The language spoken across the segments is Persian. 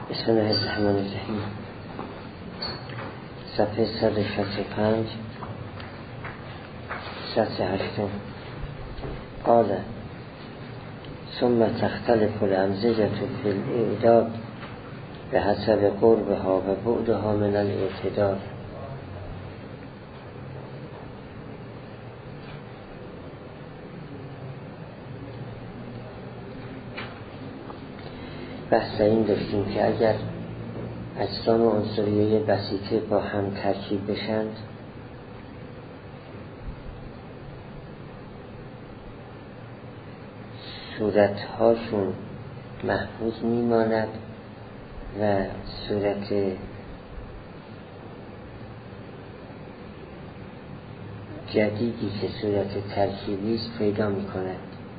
بسم الله الرحمن الرحیم. صفحه 165 سطر 8. قال ثم تختلف الامزجة في الاعداد بحسب قربها و بعدها من الاعتدال. بحث این داشتیم که اگر اجسام عنصریه بسیطه با هم ترکیب بشند صورتهاشون محفوظ میماند و صورت جدیدی که صورت ترکیبی است پیدا میکند.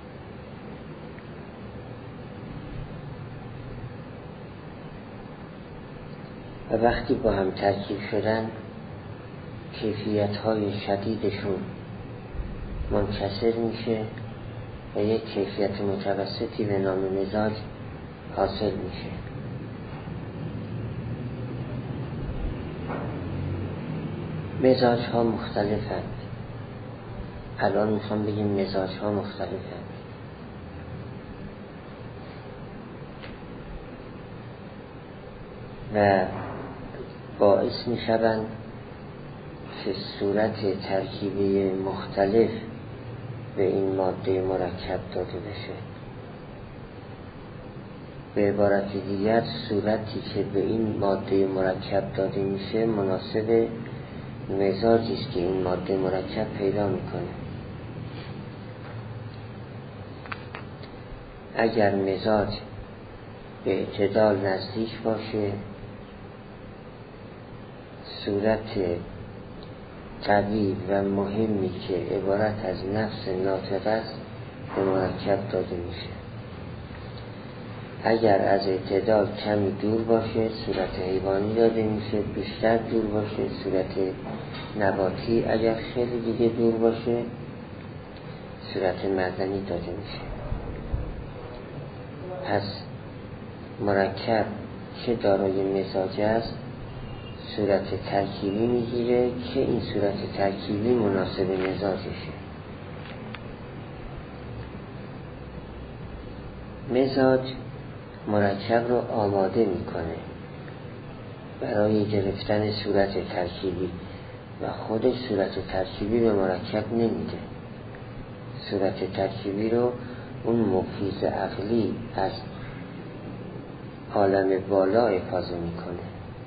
و وقتی با هم ترکیب شدن کیفیت‌های شدیدشون منکسر میشه و یک کیفیت متوسطی به نام مزاج حاصل میشه. مزاج ها مختلفند. الان میخوام بگیم مزاج ها مختلفند. و باعث می شوند که صورت ترکیبی مختلف به این ماده مرکب داده بشه. به عبارت دیگر صورتی که به این ماده مرکب داده میشه مناسب مزاجی است که این ماده مرکب پیدا میکنه. اگر مزاج به اعتدال نزدیک باشه صورت قوی و مهمی که عبارت از نفس ناطق است به مرکب داده میشه. اگر از اعتدال کمی دور باشه صورت حیوانی داده میشه، بیشتر دور باشه صورت نباتی، اگر خیلی دیگه دور باشه صورت معدنی داده میشه. پس مرکب که دارای مزاج است صورت ترکیبی میگیره که این صورت ترکیبی مناسب مزاجشه. مزاج مرکب رو آماده میکنه برای گرفتن صورت ترکیبی و خودش صورت ترکیبی به مرکب نمیده. صورت ترکیبی رو اون مفیز عقلی از عالم بالا افاضه میکنه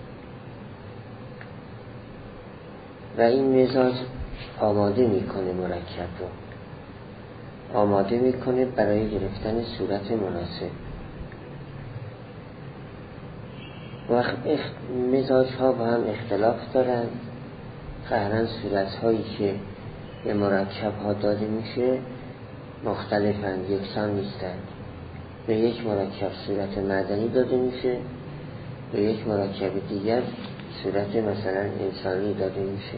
و این مزاج آماده میکنه مرکب رو، آماده میکنه برای گرفتن صورت مناسب. وقت مزاج ها با هم اختلاف دارن، قهرن صورت هایی که به مرکب ها داده میشه مختلفند، یکسان نیستند. به یک مرکب صورت معدنی داده میشه، به یک مرکب دیگر صورت مثلا انسانی داده میشه.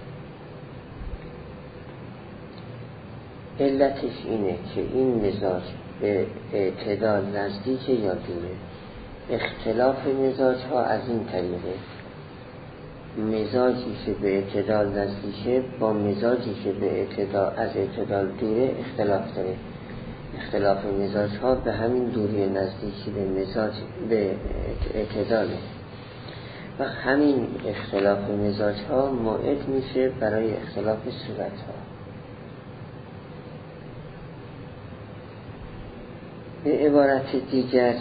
علتش اینه که این مزاج به اعتدال نزدیک یا دوره. اختلاف مزاج ها از این طریقه: مزاجی که به اعتدال نزدیکه با مزاجی که به از اعتدال دوره اختلاف داره. اختلاف مزاج ها به همین دوری نزدیکی به مزاج به اعتداله و همین اختلاف مزاج ها موعد میشه برای اختلاف صورت ها. به عبارت دیگر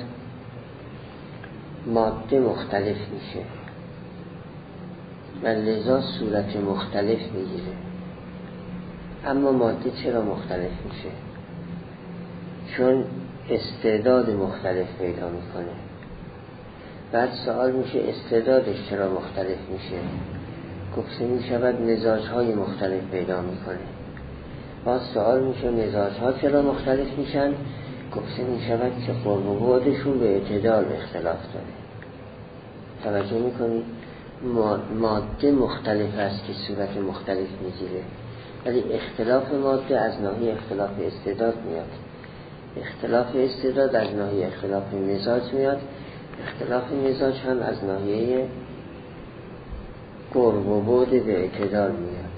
ماده مختلف میشه و لذا صورت مختلف میگیره. اما ماده چرا مختلف میشه؟ چون استعداد مختلف پیدا میکنه. بعد سوال میشه استعدادش چرا مختلف میشه؟ گفته میشود مزاجهای مختلف پیدا میکنه. باز سوال میشه مزاجها چرا مختلف میشن؟ گفته میشود که قرب و بعدشون به اعتدال اختلاف داره. توجه میکنید؟ ماده مختلف است که صورت مختلف میگیره، ولی اختلاف ماده از ناحیه اختلاف استعداد میاد. اختلاف استعداد از ناحیه اختلاف مزاج میاد اختلاف مزاج هم از ناحیه قرب و بعد به اعتدال میاد.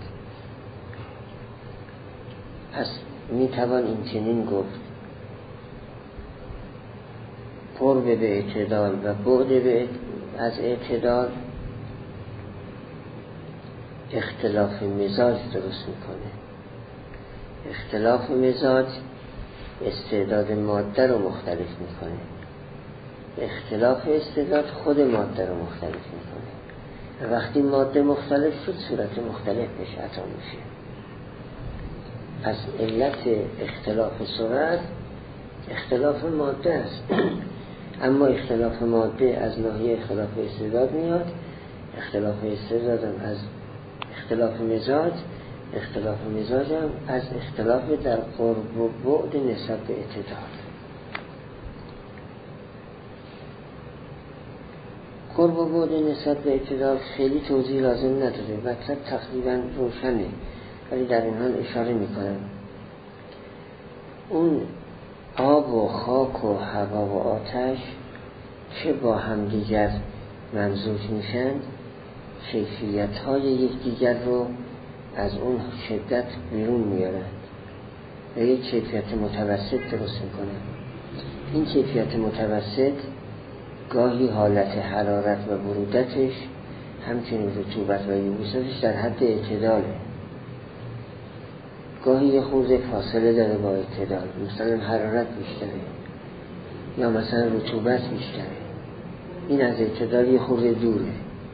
پس میتوان این چنین گفت قرب به اعتدال و بعد از اعتدال اختلاف مزاج درست میکنه. اختلاف مزاج استعداد ماده رو مختلف میکنه. اختلاف استعداد خود ماده رو مختلف میکنه. وقتی ماده مختلف شد صورت مختلف بهش عطا میشه. پس علت اختلاف صورت اختلاف ماده است. اما اختلاف ماده از ناحیه اختلاف استعداد میاد. اختلاف استعداد هم از اختلاف مزاج، اختلاف مزاج هم از اختلاف در قرب و بعد نسبت به اعتدال. قرب و بعد نسبت به اعتدال خیلی توضیح لازم نداره، مطلب تقریبا روشنه، ولی در این حال اشاره میکنم. اون آب و خاک و هوا و آتش که با هم دیگر ممزوج میشن کیفیت های یکدیگر رو از اون شدت بیرون میارن و یک کیفیت متوسط درست میکنن. این کیفیت متوسط گاهی حالت حرارت و برودتش همچنین رطوبت و یبوستش در حد اعتداله، گاهی یه خورده فاصله داره با اعتدال، مثلا حرارت بیشتره یا مثلا رطوبت بیشتره، این از اعتدال یه خورده دوره.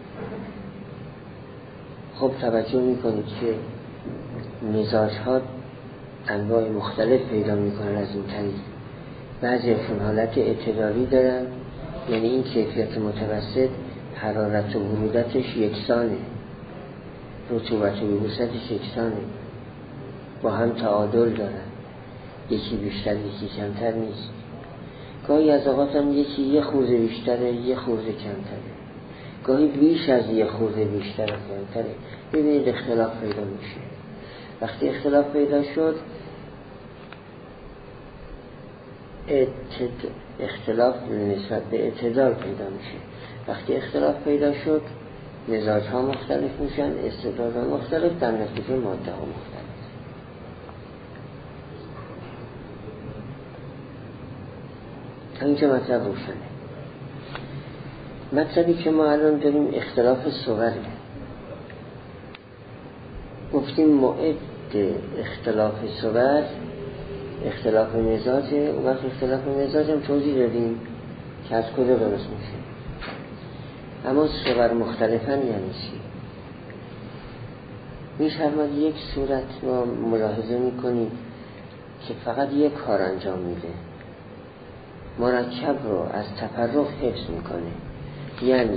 خب توجه میکنید که مزاج ها انواع مختلف پیدا میکنن از این طریق. بعضی افراد حالت اعتدالی دارن، یعنی این کیفیت متوسط حرارت و برودتش یکسانه، رطوبت و یبوستش یکسانه، با هم تعادل دارن، یکی بیشتر یکی کمتر نیست. گاهی از اوقات هم یکی یه خورده بیشتره یه خورده کمتره، گاهی بیش از یه خورده بیشتر و کمتره. ببینید اختلاف پیدا میشه. وقتی اختلاف پیدا شد اختلاف نسبت به اعتدال پیدا میشه. وقتی اختلاف پیدا شد مزاج ها مختلف میشن، استعداد ها مختلف، در نتیجه ماده ها مختلف. اینجا مطلب روشنه. مطلبی که ما الان داریم اختلاف صوره. گفتیم موعد اختلاف صور اختلاف مزاجه، اون وقت اختلاف مزاج هم توضیح دادیم که از کجا درست میشه. اما صور مختلفن یعنی چی؟ میشود یک صورت ما ملاحظه میکنیم که فقط یک کار انجام میده، مرکب رو از تفرق حفظ میکنه، یعنی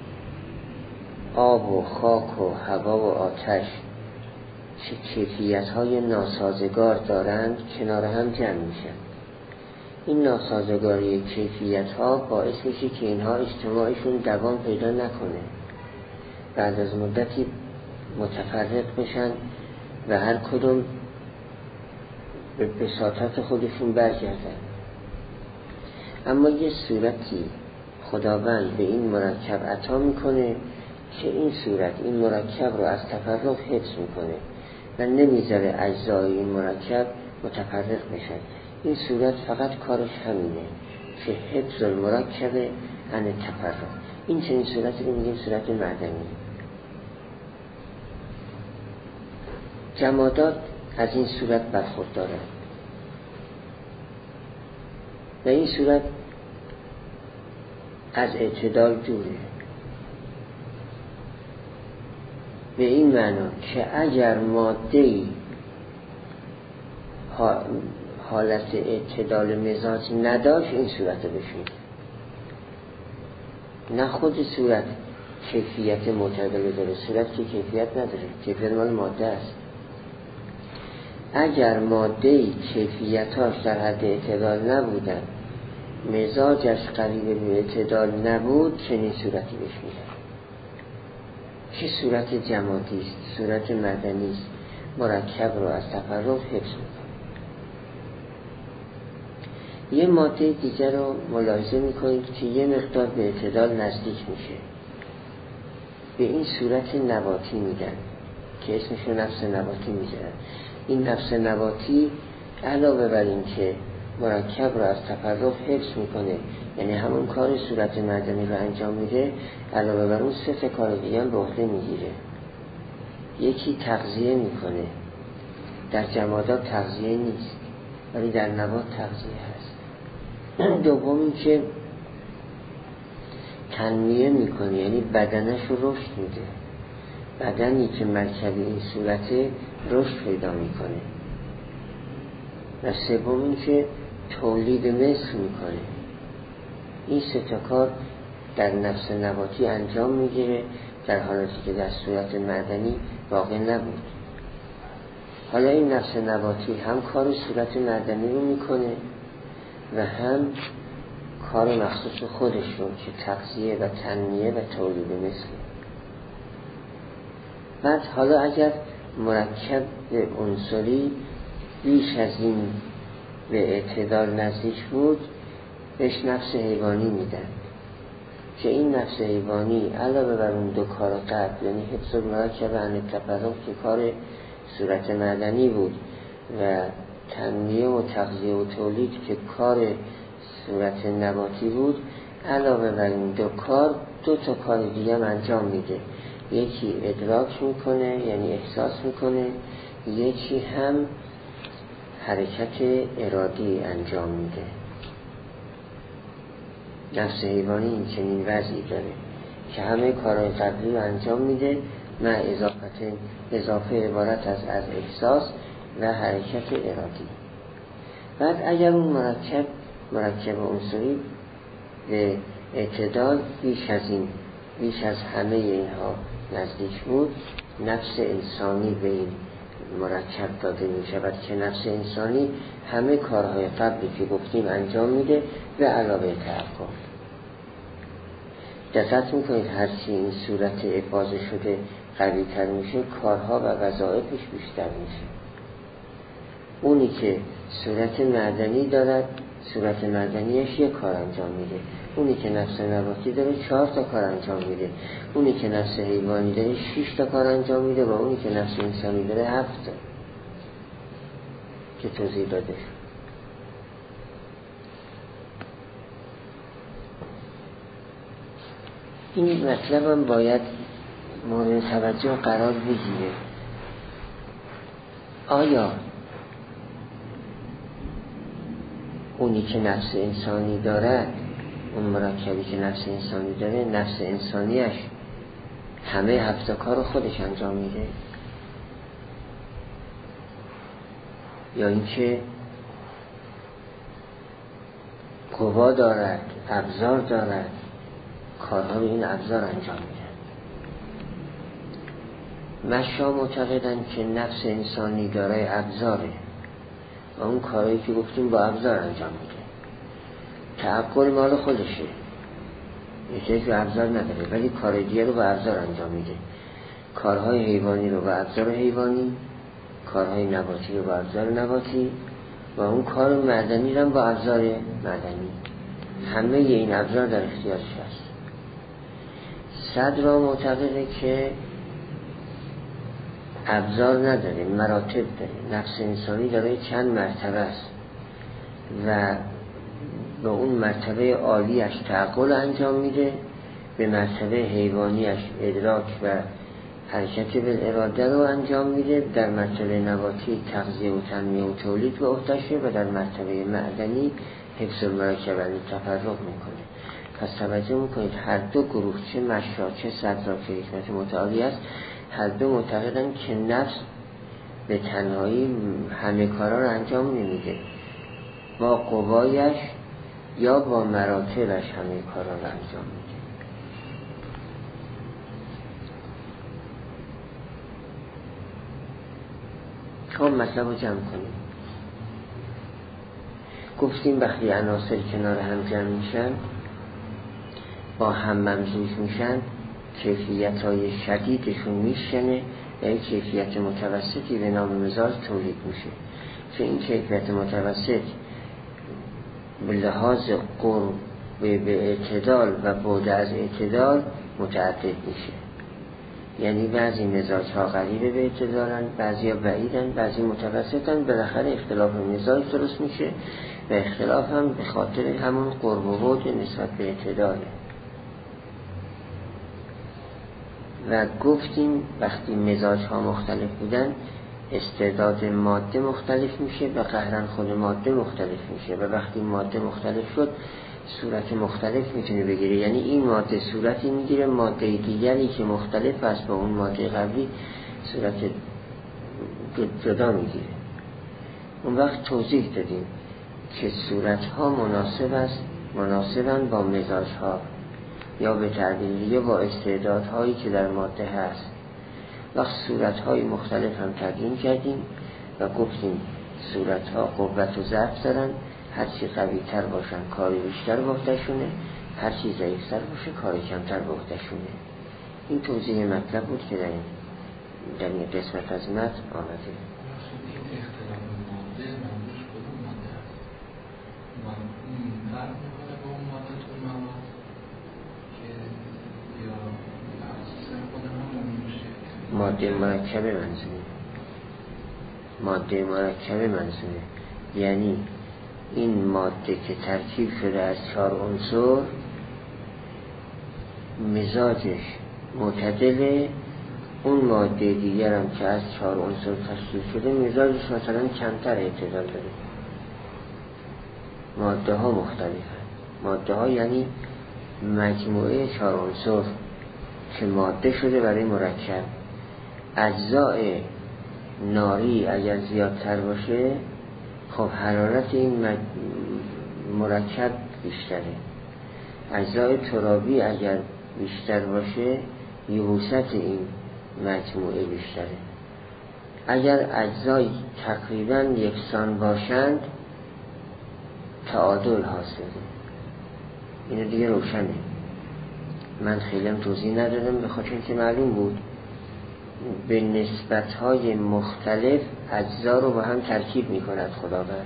آب و خاک و هوا و آتش چه کیفیت‌های ناسازگار دارند کنار هم جمع میشن. این ناسازگاری کیفیت‌ها باعث میشه که اینها اجتماعشون دوام پیدا نکنه، بعد از مدتی متفرق بشن و هر کدوم به بساطت خودشون برگردن. اما یه صورتی خداوند به این مرکب عطا میکنه که این صورت این مرکب رو از تفرق حفظ میکنه و نمیذاره اجزای این مرکب متفرق بشن. این صورت فقط کارش همینه که حفظ المرکب عن تفرق. این چنین صورتی رو میگیم صورت معدنی. جمادات از این صورت برخوردارن و این صورت از اعتدال دوره، به این معنا که اگر ماده‌ای حالت اعتدال مزاج نداشت این صورت رو بشید، نه خود صورت کیفیت معتدل داره، صورت که کیفیت نداره، کیفیت مال ماده است. اگر ماده‌ای کیفیتاش در حد اعتدال نبودن، مزاجش قریب به اعتدال نبود، چنین صورتی بهش میدن که صورت جمادی است، صورت مدنی است، مرکب رو از تفرق حفظ میکنه. یه ماده دیگر رو ملاحظه میکنید که یه مقدار به اعتدال نزدیک میشه، به این صورت نباتی میگن که اسمش رو نفس نباتی میذارن. این نفس نباتی علاوه بر این که مرکب رو از تفرق حفظ میکنه، یعنی همون کار صورت معدنی رو انجام میده، علاوه بر اون 3 کار دیگه هم به عهده میگیره. یکی تغذیه میکنه، در جمادات تغذیه نیست ولی در نبات تغذیه هست. دوم این که تنمیه میکنه، یعنی بدنش رو رشد میده، بدنی که مرکبی این صورته رشد پیدا میکنه. و سوم این که تولید مثل میکنه. این 3 کار در نفس نباتی انجام میگیره، در حالاتی که در صورت معدنی واقع نبود. حالا این نفس نباتی هم کار صورت معدنی رو میکنه و هم کار مخصوص خودش رو که تغذیه و تنمیه و تولید مثل. بعد حالا اگر مرکب عنصری بیش از این به اعتدال نزدیک بود، بهش نفس حیوانی میدن که این نفس حیوانی علاوه بر اون 2 کار قبل، یعنی حفظ المرکب عن التفرق که کار صورت معدنی بود و تنمیه و تغذیه و تولید که کار صورت نباتی بود، علاوه بر این 2 کار 2 کار دیگه هم انجام میده. یکی ادراک میکنه، یعنی احساس میکنه، یکی هم حرکت ارادی انجام میده. نفس حیوانی این چنین وضعی داره که همه کارهای قبلی رو انجام میده، مع اضافه عبارت از احساس و حرکت ارادی. بعد اگر اون مرکب عنصری به اعتدال بیش از همه اینها نزدیک بود، نفس انسانی به این مرکب داده می شود که نفس انسانی همه کارهای قبلی که گفتیم انجام میده و علاوه تعقل. دقت میکنید هرچی این صورت افاضه شده قوی تر میشه، کارها و وظایفش بیشتر میشه. اونی که صورت معدنی دارد، صورت معدنیش 1 کار انجام میده. اونی که نفس نباتی داره 4 کار انجام میده. اونی که نفس حیوانی داره 6 کار انجام میده و اونی که نفس انسانی داره 7 که توضیح داده شد. این مطلب هم باید مورد توجه قرار بگیره. آیا اونی که نفس انسانی داره، اون مرکبی که نفس انسانی داره، نفس انسانیش همه 7 کار رو خودش انجام میده، یا اینکه قوا دارد، ابزار دارد، کارها رو این ابزار انجام میده؟ مشا معتقدن که نفس انسانی داره ابزاره و اون کارهایی که گفتیم با ابزار انجام میده. تعقل مال خودشه، یکی که ابزار نداره ولی کار دیگه رو با ابزار انجام میده. کارهای حیوانی رو با ابزار حیوانی، کارهای نباتی رو با ابزار نباتی و اون کار معدنی رو با ابزار معدنی. همه این ابزار در اختیارش هست. صدر معتقده که ابزار نداره، مراتب داره. نفس انسانی داره چند مرتبه است و به اون مرتبه عالیش تعقل انجام میده، به مرتبه حیوانیش ادراک و حرکت بالاراده رو انجام میده، در مرتبه نباتی تغذیه و تنمیه و تولید به عهده‌شه و در مرتبه معدنی حفظ المرکب عن التفرق میکنه. پس توجه میکنید هر 2 گروه، چه مشا چه صدرا که حکمت متعالی است، هر 2 معتقدن که نفس به تنهایی همه کارا رو انجام نمیده، با قوایش یا با مراتبش همه کارا رو انجام میده. خب مطلب رو جمع کنیم. گفتیم وقتی عناصر کنار هم جمع میشن، با هم ممزوج میشن، کیفیت‌های شدیدشون میشنه، یعنی کیفیت متوسطی به نام مزاج تولید میشه. چون این کیفیت متوسط به لحاظ قرب به اعتدال و بعد از اعتدال متعدد میشه. یعنی بعضی مزاج ها قریب به اعتدالن، بعضی ها بعیدن، بعضی متوسطن. بالاخره اختلاف مزاج درست میشه و اختلاف هم به خاطر همون قرب و بعد نسبت به اعتداله. و گفتیم وقتی مزاج ها مختلف بودن استعداد ماده مختلف میشه و قهرن خود ماده مختلف میشه و وقتی ماده مختلف شد صورت مختلف میتونه بگیره. یعنی این ماده صورتی میگیره، ماده دیگری که مختلف است با اون ماده قبلی صورت جدا میگیره. اون وقت توضیح دادیم که صورت ها مناسبن با مزاج ها یا به تعبیر دیگه با استعدادهایی که در ماده هست. وقت صورتهای مختلف هم تقییم کردیم و گفتیم صورتها قوت و ضعف دارن، هرچی قوی تر باشن کاری بیشتر به عهده‌شونه، هرچی ضعیف تر باشه کاری کمتر به عهده‌شونه. این توضیح مطلب بود که در این قسمت از متن آمده. ماده مرکبه منظوره یعنی این ماده که ترکیب شده از 4 عنصر مزاجش معتدله، اون ماده دیگر هم که از 4 عنصر تشکیل شده مزاجش مثلا کمتر اعتدال داره. ماده ها مختلفه. ماده ها یعنی مجموعه 4 عنصر که ماده شده برای مرکب. اجزاء ناری اگر زیادتر باشه خب حرارت این مرکب بیشتره. اجزاء ترابی اگر بیشتر باشه یبوست این مجموعه بیشتره. اگر اجزای تقریبا یکسان باشند تعادل حاصله. اینو دیگه روشنه، من خیلی هم توضیح ندادم به خاطر اینکه معلوم بود به نسبت‌های مختلف اجزا رو با هم ترکیب می‌کند خداوند.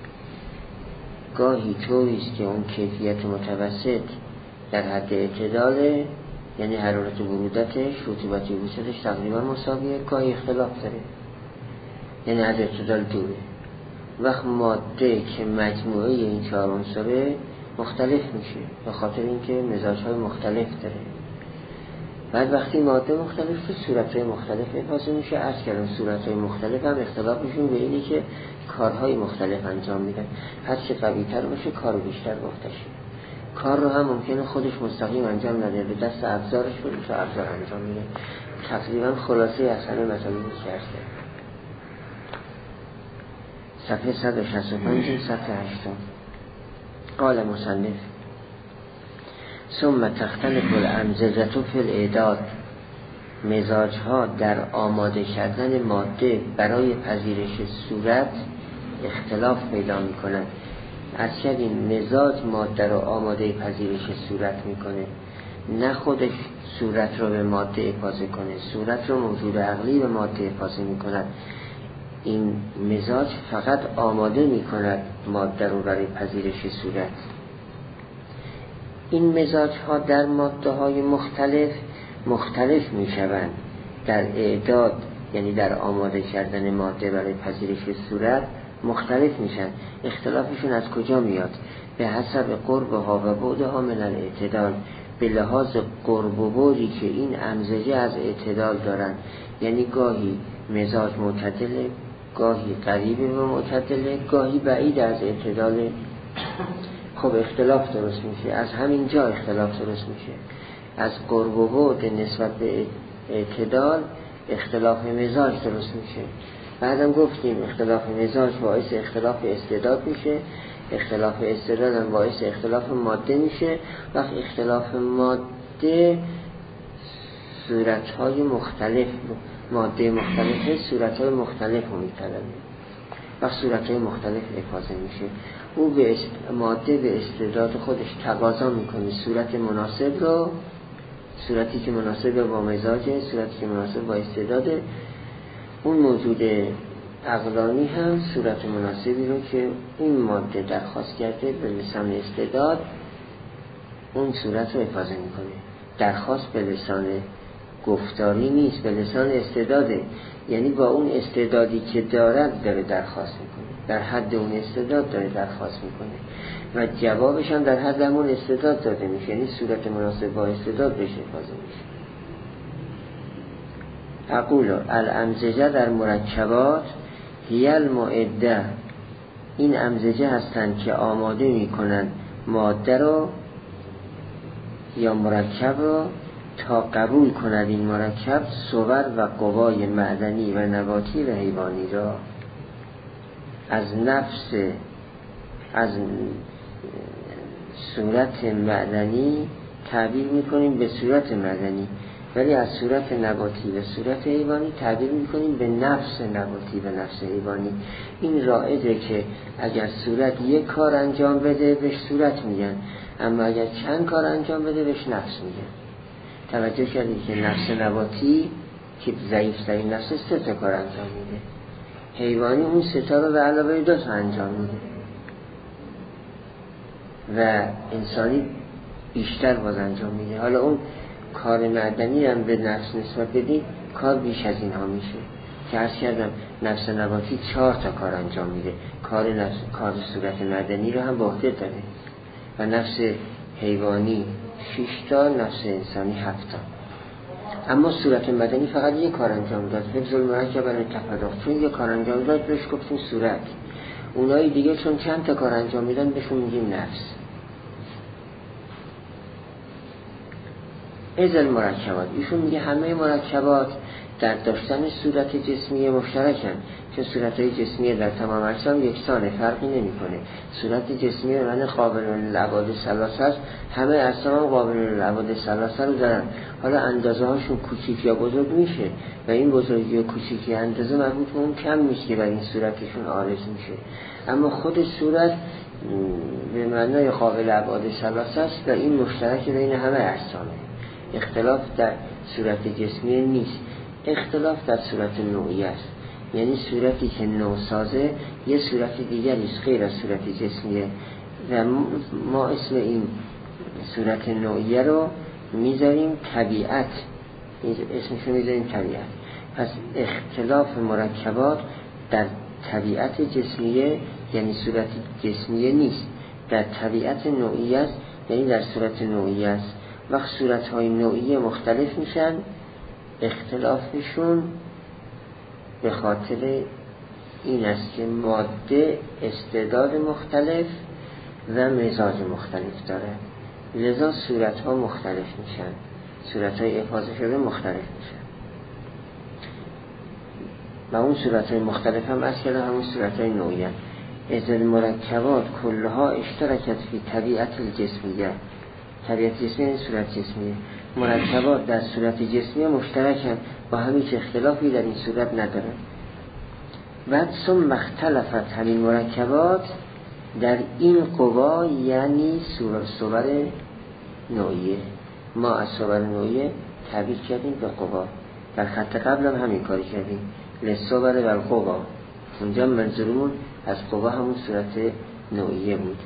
گاهی طوریست که اون کیفیت متوسط در حد اعتداله، یعنی حرارت برودتش، رطوبت یبوستش تقریبا مساویه، گاهی اختلاف داره یعنی از اعتدال دوره. وقت ماده که مجموعه این 4 عنصره مختلف میشه به خاطر اینکه مزاج‌های مختلف داره. بعد وقتی ماده مختلف شد صورت‌های مختلف حاصل میشه. از کلام صورت‌های مختلف هم اختلافشون به اینه که کارهای مختلف انجام میدن. هر چه قوی‌تر باشه کار بیشتر گفتشه. کار رو هم ممکنه خودش مستقیم انجام نده، به دست ابزارش بده تا ابزار انجام میده. تقریبا خلاصه اصلا مطالبی که هسته. صفحه 165 صفحه 8 قال مصنف ثم تختلف الامزجة فی الاعداد. مزاج ها در آماده کردن ماده برای پذیرش صورت اختلاف پیدا می کنند. از این مزاج ماده رو آماده پذیرش صورت می کنه، نه خودش صورت رو به ماده اپاضه کنه. صورت رو موجود عقلی به ماده اپاضه می کند. این مزاج فقط آماده می کند ماده رو برای پذیرش صورت. این مزاج ها در ماده های مختلف می شوند. در اعداد یعنی در آماده کردن ماده برای پذیرش صورت مختلف میشن. اختلافشون از کجا میاد؟ به حسب قربها و بعدها من الاعتدال، به لحاظ قرب و بعدی که این امزجه از اعتدال دارن. یعنی گاهی مزاج معتدله، گاهی قریب و معتدله، گاهی بعید از اعتدال. خب اختلاف درست میشه. از همین جا اختلاف درست میشه. از قرب و بعد نسبت به اعتدال اختلاف مزاج درست میشه. بعدم گفتیم اختلاف مزاج باعث اختلاف استعداد میشه، اختلاف استعداد هم باعث اختلاف ماده میشه. وقت اختلاف ماده صورتهای مختلف، ماده مختلفه صورتهای مختلف رو میطلبه. وقت صورتهای مختلف افاضه میشه. او به ماده به استعداد خودش تقاضا میکنه صورت مناسب رو، صورتی که مناسب با مزاجه، صورتی که مناسب با استعداده. اون موجود عقلانی هم صورت مناسبی رو که این ماده درخواست کرده به لسان استعداد اون صورت رو افاضه میکنه. درخواست به لسان گفتاری نیست، به لسان استعداده، یعنی با اون استعدادی که دارد داره درخواست میکنه، در حد اون استعداد داره درخواست میکنه و جوابش هم در حد همون استعداد داده میشه، یعنی صورت مناسب با استعداد بهش افاضه میشه. اقول الامزجه در مرکبات هی المعده، این امزجه هستند که آماده میکنن ماده رو یا مرکب رو تا قبول کند این مرکب صور و قوای معدنی و نباتی و حیوانی را. از نفس، از صورت معدنی تعبیر میکنیم به صورت معدنی، ولی از صورت نباتی و صورت حیوانی تعبیر میکنیم به نفس نباتی و نفس حیوانی. این رائجه که اگر صورت یک کار انجام بده بهش صورت میگن، اما اگر چند کار انجام بده بهش نفس میگن. توجه کردید که نفس نباتی که ضعیف‌ترین نفس 3 تا کار انجام میده، حیوانی اون 3 تا رو به علاوه 2 تا انجام میده و انسانی بیشتر باز انجام میده. حالا اون کار معدنی هم به نفس نسبت بدید کار بیش از اینها میشه که عرض کردم نفس نباتی 4 تا کار انجام میده، کار صورت معدنی رو هم به عهده داره و نفس حیوانی 6 تا، نفس انسانی 7 تا. اما صورت مدنی فقط یک کار انجام داد، حفظ المرکب برای تفرق، چون یک کار انجام داد بهش گفتیم صورت. اونایی دیگه چون چند تا کار انجام میدن بهشون میگیم نفس. از المرکبات، ایشون میگه همه مرکبات در داشتن صورت جسمی مشترکن، چون صورتهای جسمی در تمام اجسام یکسانه، فرقی نمیکنه. صورت جسمی من قابل للابعاد ثلاثه است، همه اجسام قابل للابعاد ثلاثه رو دارن. حالا اندازه هاشون کوچیک یا بزرگ میشه و این بزرگی و کوچیکی اندازه مربوط به اون کم میشه که بر این صورتشون عارض میشه، اما خود صورت به معنای قابل ابعاد ثلاثه است و این مشترک بین همه اجسامه. اختلاف در صورت جسمی نیست، اختلاف در صورت نوعی است، یعنی صورتی که نوسازه یه صورت دیگری است غیر از صورت جسمیه و ما اسم این صورت نوعیه رو میذاریم طبیعت، اسمشو میذاریم طبیعت. پس اختلاف مرکبات در طبیعت جسمیه، یعنی صورت جسمیه نیست، در طبیعت نوعیه است، یعنی در صورت نوعیه است. وقت صورت‌های نوعیه مختلف میشن، اختلافشون به خاطر این است که ماده استعداد مختلف و مزاج مختلف داره، لذا صورت‌ها مختلف میشن، صورت‌های افاضه شده مختلف میشن و اون صورت‌های مختلف هم اصلا همون صورت‌های نوعیه. از المرکبات کلها اشترکت فی طبیعت الجسمیه، طبیعت جسمی این صورت جسمیه، مرکبات در صورت جسمی مشترکن با هیچ اختلافی در این صورت نداره. و ثم اختلفت همین مرکبات در این قوا، یعنی صور نوعیه. ما از صور نوعیه تعبیر کردیم به قوا، در خط قبل هم همین کاری کردیم، لصور و القوا، اونجا منظورمون از قوا همون صورت نوعیه بود.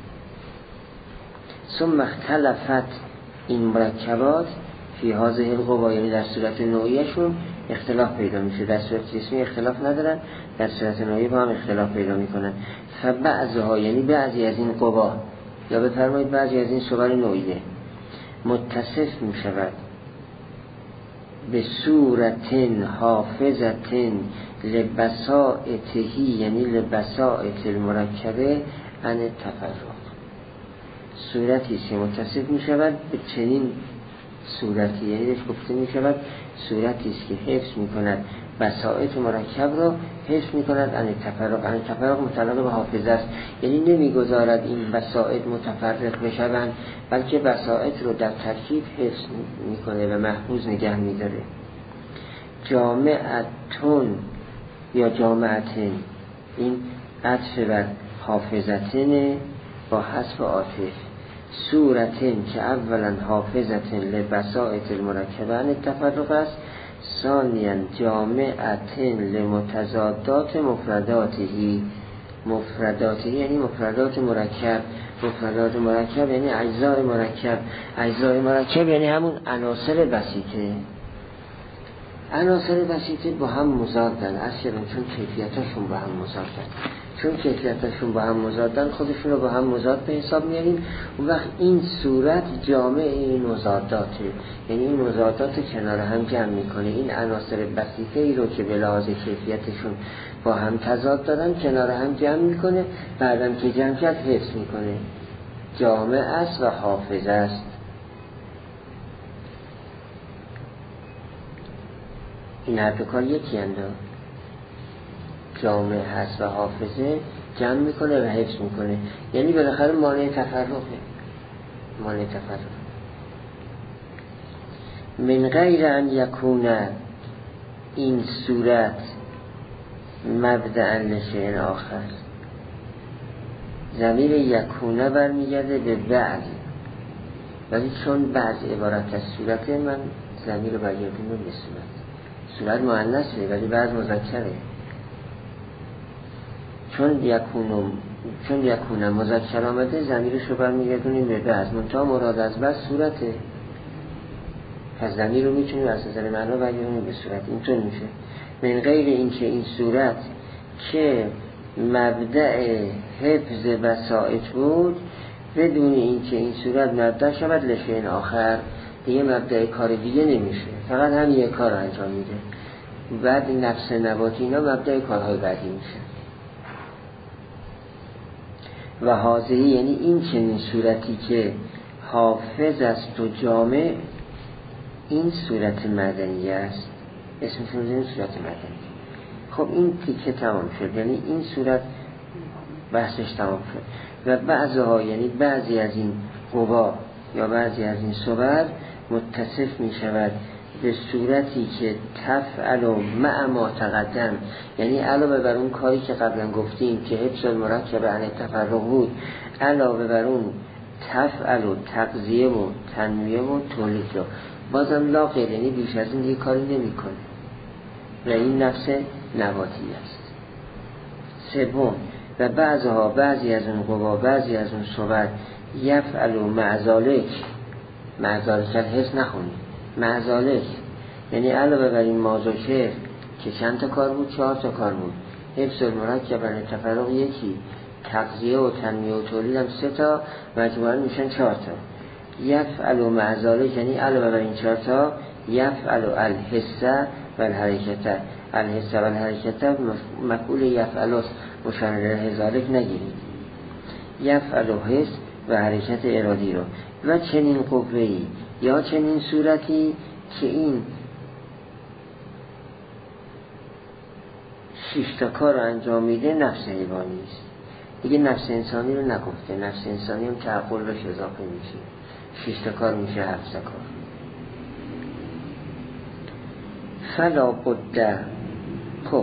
ثم اختلفت این مرکبات فی هذه القوا، یعنی در صورت نوعیشون اختلاف پیدا میشه، در صورت جسمی اختلاف ندارن، در صورت نوعی با هم اختلاف پیدا میکنن. فبعضها، یعنی بعضی از این قوا یا بفرمایید بعضی از این صور نوعیه متصف میشود به صورت حافظت لبسائطه، یعنی لبسائط المرکبه عن التفرق، صورتی که متصف می شود به چنین صورتی، یعنی بهش گفته می شود صورتی است که حفظ می کند بسائط مرکب را، حفظ می کند عن التفرق. عن التفرق متعلق به حافظه است، یعنی نمی گذارد این بسائط متفرق بشوند، بلکه بسائط رو در ترکیب حفظ می کنه و محفوظ نگه می داره. جامعتون یا جامعتن، این عطف بر حافظتن با حذف عاطف. صورتن که اولا حافظتن لبسائط المرکبه عن التفرق است، ثانیاً جامعتن لمتضادات مفرداتی. مفرداتی یعنی مفردات مرکب، مفردات مرکب یعنی اجزای مرکب، اجزای مرکب یعنی همون عناصر بسیطه. عناصر بسیطه با هم مضادن اصلا، چون کیفیتاشون با هم مضادن. چون کیفیتاشون با هم مضادن خودشون رو با هم مضاد به حساب میاریم. اون وقت این صورت جامع این مضاداته، یعنی این مضادات کنار هم جمع میکنه. این عناصر بسیطه ای رو که به لحاظ کیفیتشون با هم تضاد دارن کنار هم جمع میکنه، بعدم که جمع کرد حفظ میکنه. جامع است و حافظ است. این هر دو کار یکی انده. جامع هست و حافظه، جمع میکنه و حفظ میکنه، یعنی بالاخره مانع تفرقه. مانع تفرق من غیر ان یکون این صورت مبدأ لشیء آخر. ضمیر یکونه برمیگرده به بعض، ولی چون بعض عبارت از صورته من ضمیر رو برگردونم به صورت مؤنثه ولی بعض مذکره. چون یکونه مذکر آمده ضمیرش رو برمیگردونیم به بعض، منتها مراد از بعض صورته، پس ضمیر رو میتونیم از نظر معنا برگردونیم به صورت. اینطور میشه من غیر اینکه این صورت که مبدأ حفظ بسائط بود، بدون اینکه این صورت مبدأ شود لشیء آخر، دیگه مبدأ کار دیگه نمیشه، فقط هم یک کار انجام میده. بعد نفس نباتی اینا مبدأ کارهای بعدی میشه. و حاضری یعنی این چنین صورتی که حافظ است و جامع، این صورت مدنی است، اسمشون این صورت مدنی. خب این تیکه تمام شد، یعنی این صورت بحثش تمام شد. و بعضها یعنی بعضی از این قوا یا بعضی از این صور متصف می شود به صورتی که تفعل مع ما تقدم، یعنی علاوه بر اون کاری که قبلا گفتیم که حفظ المرکب عن التفرق بود، علاوه بر اون تفعل و تقضیه و تنویه و تولید رو بازم لا غیر، یعنی بیش از این دیگه کاری نمی کنه و این نفس نباتی است. سوم و بعضها بعضی از اون قوا بعضی از اون صورت یفعل معذالک حس نخونی معذالک، یعنی علاوه بر این مازوشه که چند تا کار بود؟ 4 تا کار بود. حفظ المرکب عن التفرق یکی، تقضیه و تنمیه و تولید هم 3 تا، مجموعاً میشن 4 تا. یفعل معذالک یعنی علاوه بر این 4 تا یفعل الحس و الحرکت. الحس و الحرکت مفعول یفعل است، مشارره هزالک نگیرید. یفعل حس و حرکت ارادی رو. و چنین قوه‌ای یا چنین صورتی که این 6 تا کار رو انجام میده، نفس حیوانی است. دیگه نفس انسانی رو نگفته، نفس انسانی هم تعقل بهش اضافه میشه، 6 تا کار میشه 7 تا کار. فلا بد. خب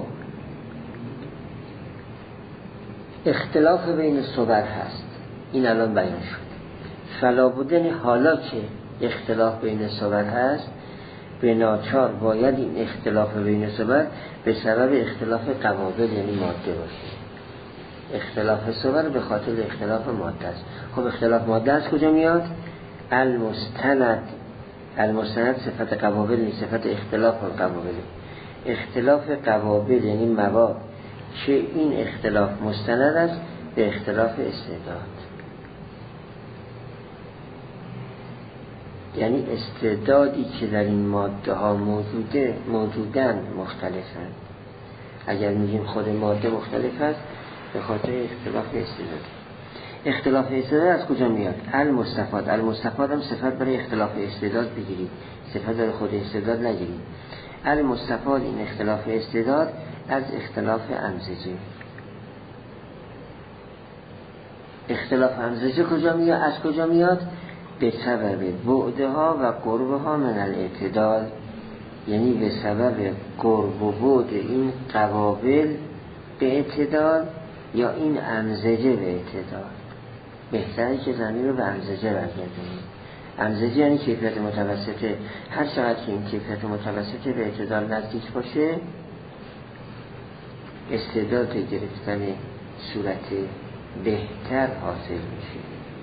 اختلاف بین صور هست، این الان بیان شد. فلا بد حالا که اختلاف بین صور هست، به ناچار باید این اختلاف بین صور به سبب اختلاف قوابل یعنی ماده باشه. اختلاف صور به خاطر اختلاف ماده است. خب اختلاف ماده از کجا میاد؟ المستند صفت قوابل نیست، صفت اختلاف قوابل. اختلاف قوابل یعنی مواد که این اختلاف مستند است به اختلاف استعداد، یعنی استعدادی که در این ماده ها موجودن مختلفن. اگر میگیم خود ماده مختلف است به خاطر اختلاف استعداد. اختلاف استعداد از کجا میاد؟ المستفاد هم صفت برای اختلاف استعداد بگیرید، صفت برای خود استعداد نگیرید. المستفاد این اختلاف استعداد از اختلاف امزجه. اختلاف امزجه از کجا میاد؟ به سبب بعدها و قربها من الاعتدال، یعنی به سبب قرب و بعد این قوابل به اعتدال یا این امزجه به اعتدال. بهتره که زمین رو به امزجه برگردونیم. امزجی یعنی کیفیت متوسطه. هر چقدر که این کیفیت متوسطه به اعتدال نزدیک باشه استعداد گرفتن صورت بهتر حاصل میشه.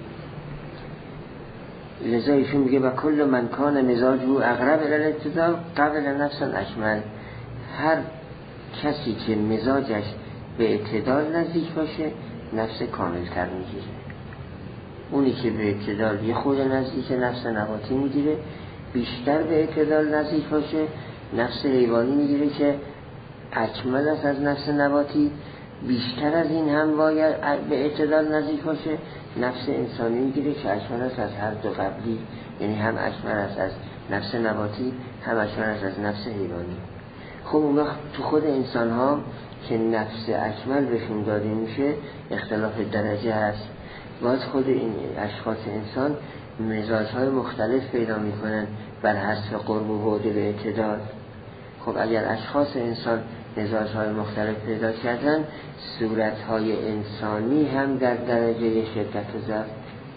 لذا ایشون میگه و کل من کان مزاجه اقرب الی الاعتدال قبل نفس اکمل، هر کسی که مزاجش به اعتدال نزدیک باشه نفس کامل تر میگیره. اونی که به اعتدال یه خود نزدیک نفس نباتی میگیره، بیشتر به اعتدال نزدیک باشه نفس حیوانی میگیره که اکمل است از نفس نباتی، بیشتر از این هم باید به اعتدال نزدیک باشه نفس انسانی میگیره که اکمل است از هر دو قبلی، یعنی هم اکمل است از نفس نباتی هم اکمل است از نفس حیوانی. خب اون وقت تو خود انسان ها که نفس اکمل بهشون داده میشه اختلاف درجه هست. باز خود این اشخاص انسان مزاج‌های مختلف پیدا میکنن بر حسب قرب و بعد به اعتدال. خب اگر اشخاص انسان مزاج‌های مختلف پیدا کردن، صورت‌های انسانی هم در درجه شدت و ضعف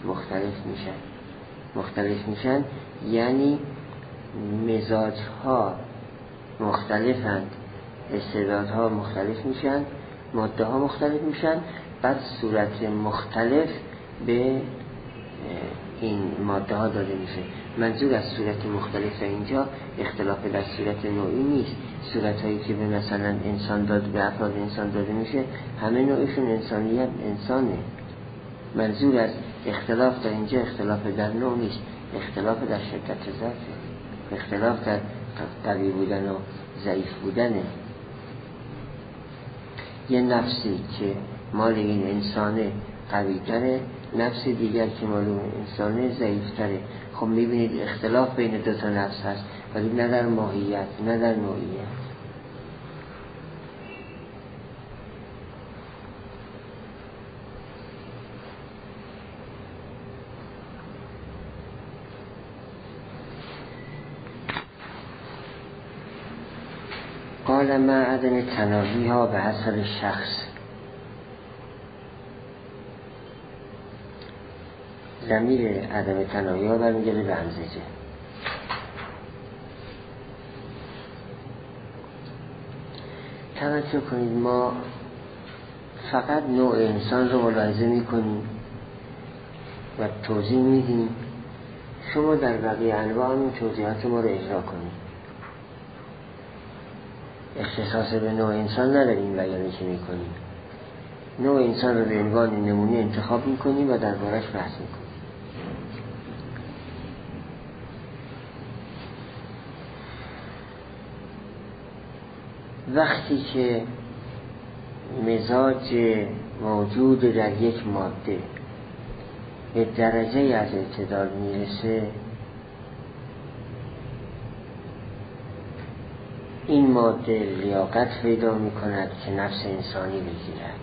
مختلف میشن. یعنی مزاج‌ها مختلفند، استعدادها مختلف میشن، ماده ها مختلف میشن، بعد صورت مختلف به این ماده ها داده میشه. منظور از صورت مختلف اینجا اختلاف در صورت نوعی نیست. صورت هایی که به مثلا انسان به افراد انسان داده میشه همه نوعشون انسانیت انسانه. منظور از اختلاف در اینجا اختلاف در نوع نیست، اختلاف در شدت ضعفه، اختلاف در قوی بودن و ضعیف بودنه. یه نفسی که مال این انسانه قوی تره، نفس دیگر که مال اون انسانه ضعیف تره. خب میبینید اختلاف بین دو تا نفس هست، ولی نه در ماهیت نه در نوعیت. قال ما عدم تناهی ها به حسب شخص. ضمیر عدم تناهی ها برمیگرده به همزجه. توجه کنید، ما فقط نوع انسان رو ملاحظه میکنیم و توضیح میدیم. شما در بقیه انواع این توضیحات ما رو اجرا کنید. اختصاص به نوع انسان نداریم بیانی که میکنیم. نوع انسان رو به عنوان نمونه انتخاب میکنیم و دربارش بحث میکنیم. وقتی که مزاج موجود در یک ماده به درجه از اعتدال میرسه، این ماده لیاقت پیدا میکند که نفس انسانی بگیرد.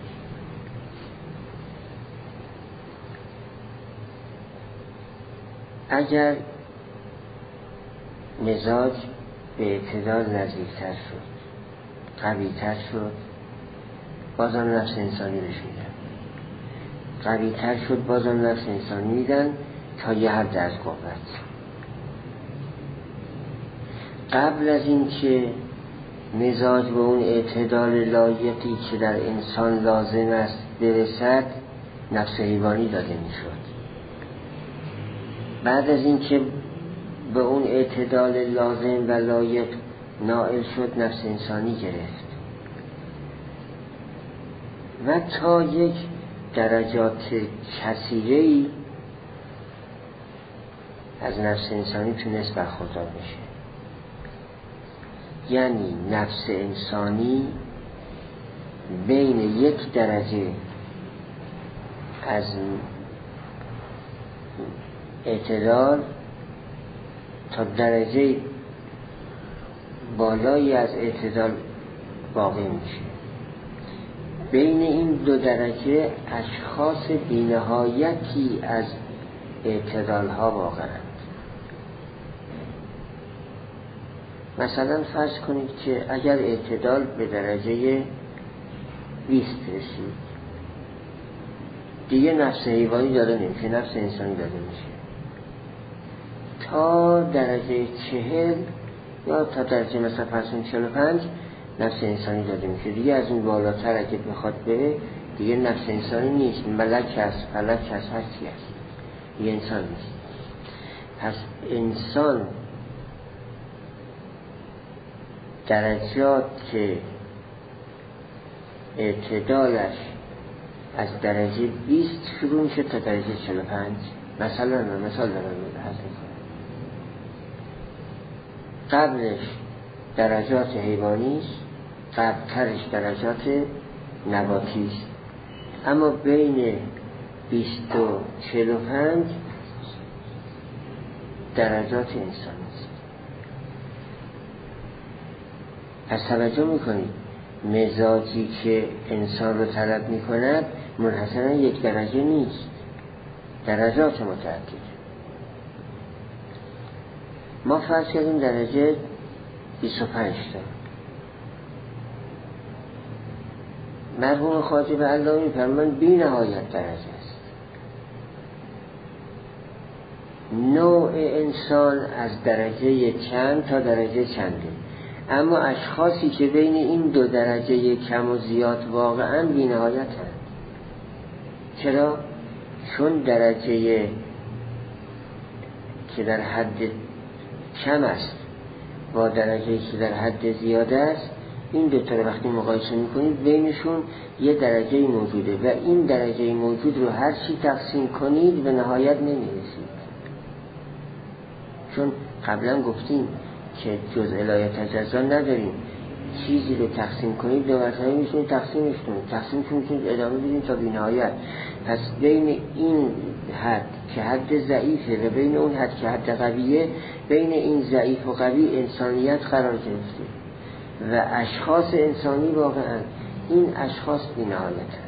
اگر مزاج به اعتدال نزدیکتر شد، قویتر شد، بازم نفس انسانی بهش میدن. قویتر شد، بازم نفس انسانی میدن تا یه حد از قوت. قبل از این که مزاج به اون اعتدال لایقی که در انسان لازم است برسد، نفس حیوانی داده میشد. بعد از این که به اون اعتدال لازم و لایق نائل شد، نفس انسانی گرفت و تا یک درجات کثیره‌ای از نفس انسانی تونست برخوردار بشه. یعنی نفس انسانی بین یک درجه از اعتدال تا درجه بالایی از اعتدال باقی میشه. بین این دو درجه اشخاص بی‌نهایتی از اعتدال ها واقعاً. مثلا فرض کنید که اگر اعتدال به درجه 20 رسید، دیگه نفس حیوانی داده نمیشه، نفس انسانی داده میشه. تا درجه 40 یا تا درجه مثلا 45 نفس انسانی داده میشه. دیگه از اون بالاتر اگه بخواد بره دیگه نفس انسانی نیست، ملک هست، فلک هست، هر چی هست، دیگه انسان نیست. پس انسان درجات که اعتدالش از درجه 20 شروع میشه تا درجه 45. مثال دارم قبلش درجات حیوانی است، قبلترش درجات نباتی است، اما بین 20 و 45 درجات انسانی است. پس توجه میکنید مزاجی که انسان رو طلب میکند منحصراً یک درجه نیست، درجات متعدد. ما فرض کردیم درجه 25 تا. مرحوم خواجه به الله می‌فرمایند بی نهایت درجه است. نوع انسان از درجه چند تا درجه چنده، اما اشخاصی که بین این دو درجه کم و زیاد واقعاً بی نهایت هستند. چرا؟ چون درجه که در حد کم است با درجه که در حد زیاده است، این دو تا رو وقتی مقایسه میکنید بینشون یه درجه موجوده و این درجه موجود رو هر چی تقسیم کنید به نهایت نمیرسید. چون قبلا گفتیم که جز الایه تجزا نداریم، چیزی رو تقسیم کنید دو مرتبه میتونید تقسیمش کنید ادامه بدید تا بی نهایت. پس بین این حد که حد ضعیفه و بین اون حد که حد قویه، بین این ضعیف و قوی انسانیت قرار گرفته و اشخاص انسانی واقعا این اشخاص بی نهایت هست.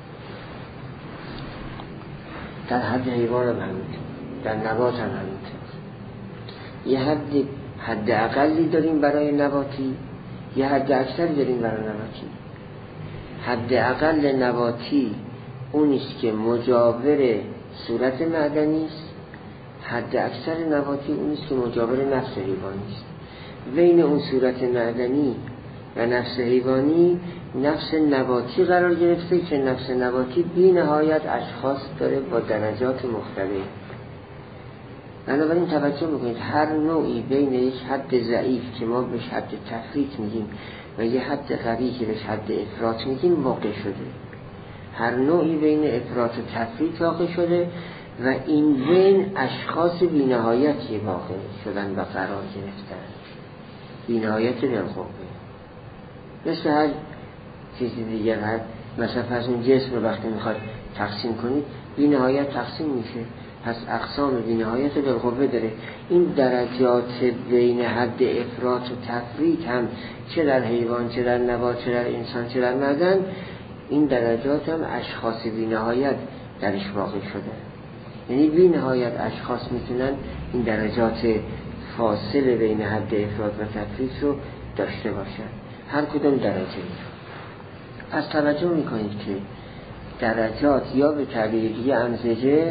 در حد حیوان هم همینطور، در نبات هم همینطور. یه حد اقلی داریم برای نباتی، یه حد اکثری داریم برای نباتی. حد اقل نباتی اونیست که مجاور صورت معدنی است، حد اکثر نباتی اونیست که مجاور نفس حیوانی است. بین اون صورت معدنی و نفس حیوانی نفس نباتی قرار گرفته که نفس نباتی بی نهایت اشخاص داره با درجات مختلف. بنابراین توجه بکنید هر نوعی بین یک حد ضعیف که ما بهش حد تفریط میگیم و یه حد قوی که بهش حد افراط میگیم واقع شده. هر نوعی بین افراط و تفریط واقع شده و این بین اشخاص بی نهایتی واقع شدن و قرار گرفتن، بی نهایت بالقوه. مثل هر چیزی دیگر هست، مثلا پس اون جسم رو وقتی میخواد تقسیم کنید بی نهایت تقسیم میشه، پس اقسام بی نهایت بالقوه داره. این درجات بین حد افراط و تفریط هم چه در حیوان، چه در نبات، چه در انسان، چه در معدن، این درجات هم اشخاص بی نهایت درش واقع شده. یعنی بی نهایت اشخاص میتونن این درجات فاصله بین حد افراط و تفریط رو داشته باشن، هر کدوم درجه. پس توجه میکنید که درجات یا به تعبیر دیگه امزجه،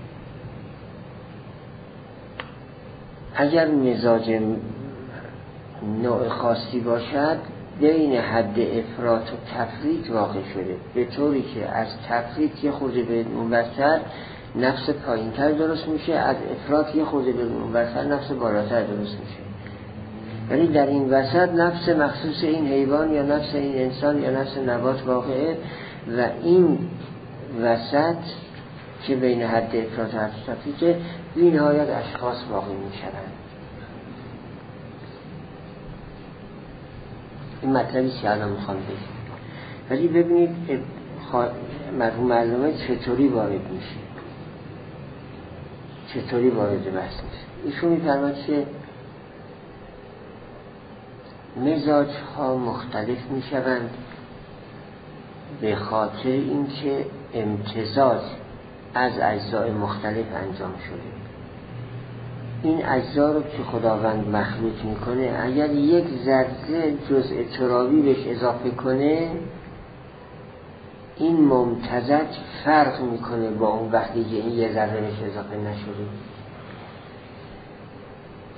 اگر مزاج نوع خاصی باشد بین حد افراط و تفریط واقع شده، به طوری که از تفریط یه خورده به اون برتر نفس پایینتر درست میشه، از افراط یه خورده به اون برتر نفس بالاتر درست میشه. یعنی در این وسط نفس مخصوص این حیوان یا نفس این انسان یا نفس نبات واقعه و این وسط که بین حد افراط و حد تفریط بی نهایت اشخاص واقع میشوند. این مطلبی که الان میخوام بگم، ولی ببینید مرحوم معلومه چطوری وارد میشه، چطوری وارد بحث میشه. ایشون میفرماید که مزاج ها مختلف میشوند به خاطر اینکه امتزاج از اجزای مختلف انجام شده. این اجزا رو که خداوند مخلوط میکنه اگر یک ذره جزء ترابی بهش اضافه کنه، این ممتزج فرق میکنه با اون وقتی که این یه ذره بهش اضافه نشده.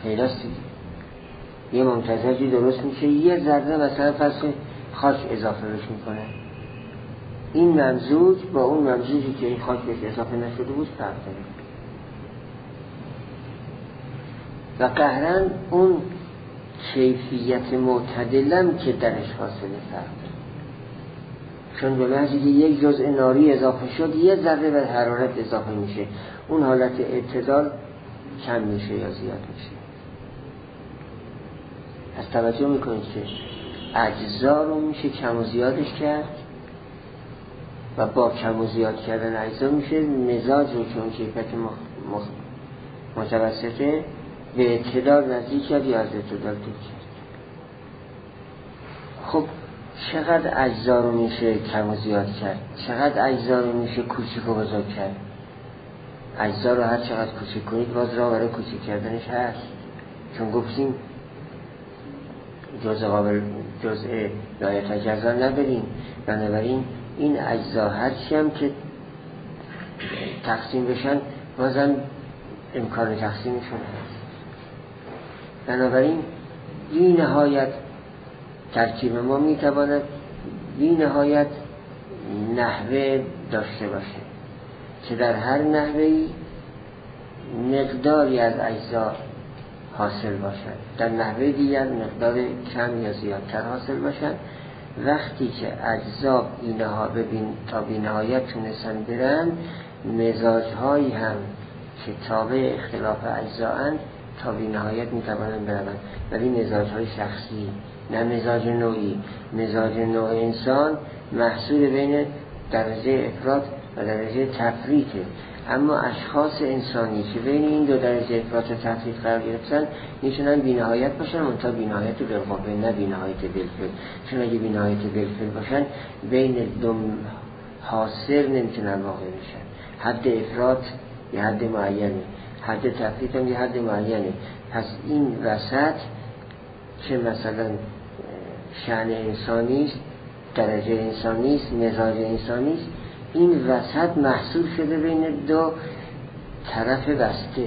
پیداست دیگه. یه ممتزجی درست میشه، یه ذره مثلا پس خاک اضافه بهش میکنه، این ممزوج با اون ممزوجی که این خاک بهش اضافه نشده بود فرق داره و قهرن اون کیفیت معتدلم که درش حاصله فرق داره. چون به محضی که یک جزء ناری اضافه شد یه ذره به حرارت اضافه میشه، اون حالت اعتدال کم میشه یا زیاد میشه. از توجه میکنید که اجزا رو میشه کم و زیادش کرد و با کم و زیاد کردن اجزا میشه مزاج رو چون کیفیت متوسطه به اعتدال نزدیک کرد یا از اعتدال دور کرد. خب چقدر اجزا رو میشه کم و زیاد کرد؟ چقدر اجزا رو میشه کوچیک و بزرگ کرد؟ اجزا رو هر چقدر کوچیک کنید باز راه برای کوچیک کردنش هست، چون گفتیم جزء لایتجزا نداریم، بنابراین این اجزا هرچی هم که تقسیم بشن بازم امکان تقسیمشون هست. بنابراین بی نهایت ترکیب ما میتواند بی نهایت نحوه داشته باشه که در هر نحوهی مقداری از اجزا حاصل باشد، در نحوه دیگر مقدار کم یا زیادتر حاصل باشد. وقتی که اجزا تا بی نهایت تونستن برن، مزاجهایی هم که تابع اختلاف اجزااند تا بی نهایت میتوانند بروند، ولی مزاجهای شخصی نه مزاج نوعی. مزاج نوع انسان محصول بین درجه افراط و درجه تفریطه، اما اشخاص انسانی که بین این دو درجه افراط و تفریط قرار گرفتن میتونن بی‌نهایت باشن، منتها بی‌نهایت بالقوه نه بی‌نهایت بالفعل. چون اگه بی‌نهایت بالفعل باشن بین دو حاصل نمیتونن واقع بشن. حد افراط یه حد معینه، حد تفریط هم یه حد معینه. پس این وسط که مثلا شأن انسانی است، درجه انسانی است، مزاج انسانی است، این وسط محصول شده بین دو طرف بسته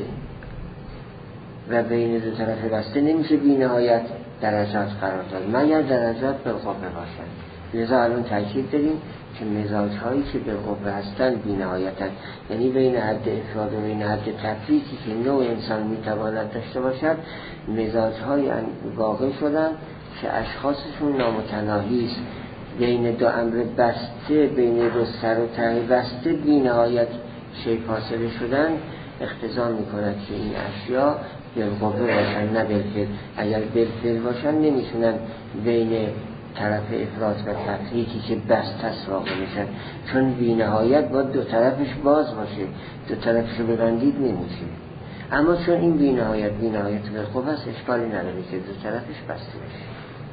و بین دو طرف بسته نمیشه بی نهایت درجات قرار داد مگر درجات بالقوه باشن. لذا الان تاکید داریم که مزاج هایی که بالقوه هستن بی نهایتن، یعنی بین حد افراد و بین حد تفریطی که نوع انسان میتواند داشته باشد مزاج های واقع شدن که اشخاصشون نامتناهی است. بین دو امر بسته، بین دو سر و ته بسته بی نهایت شی فاصله شدن اقتضا میکند که این اشیا بالقوه باشن نه بالفعل. اگر بالفعل باشن نمیتونن بین طرف افراط و تفریطی که بسته است واقع میشن، چون بی نهایت باید دو طرفش باز باشه، دو طرفش رو ببندید نمیشه. اما چون این بی نهایت بالقوه است اشکالی نداره که دو طرفش بسته بشه.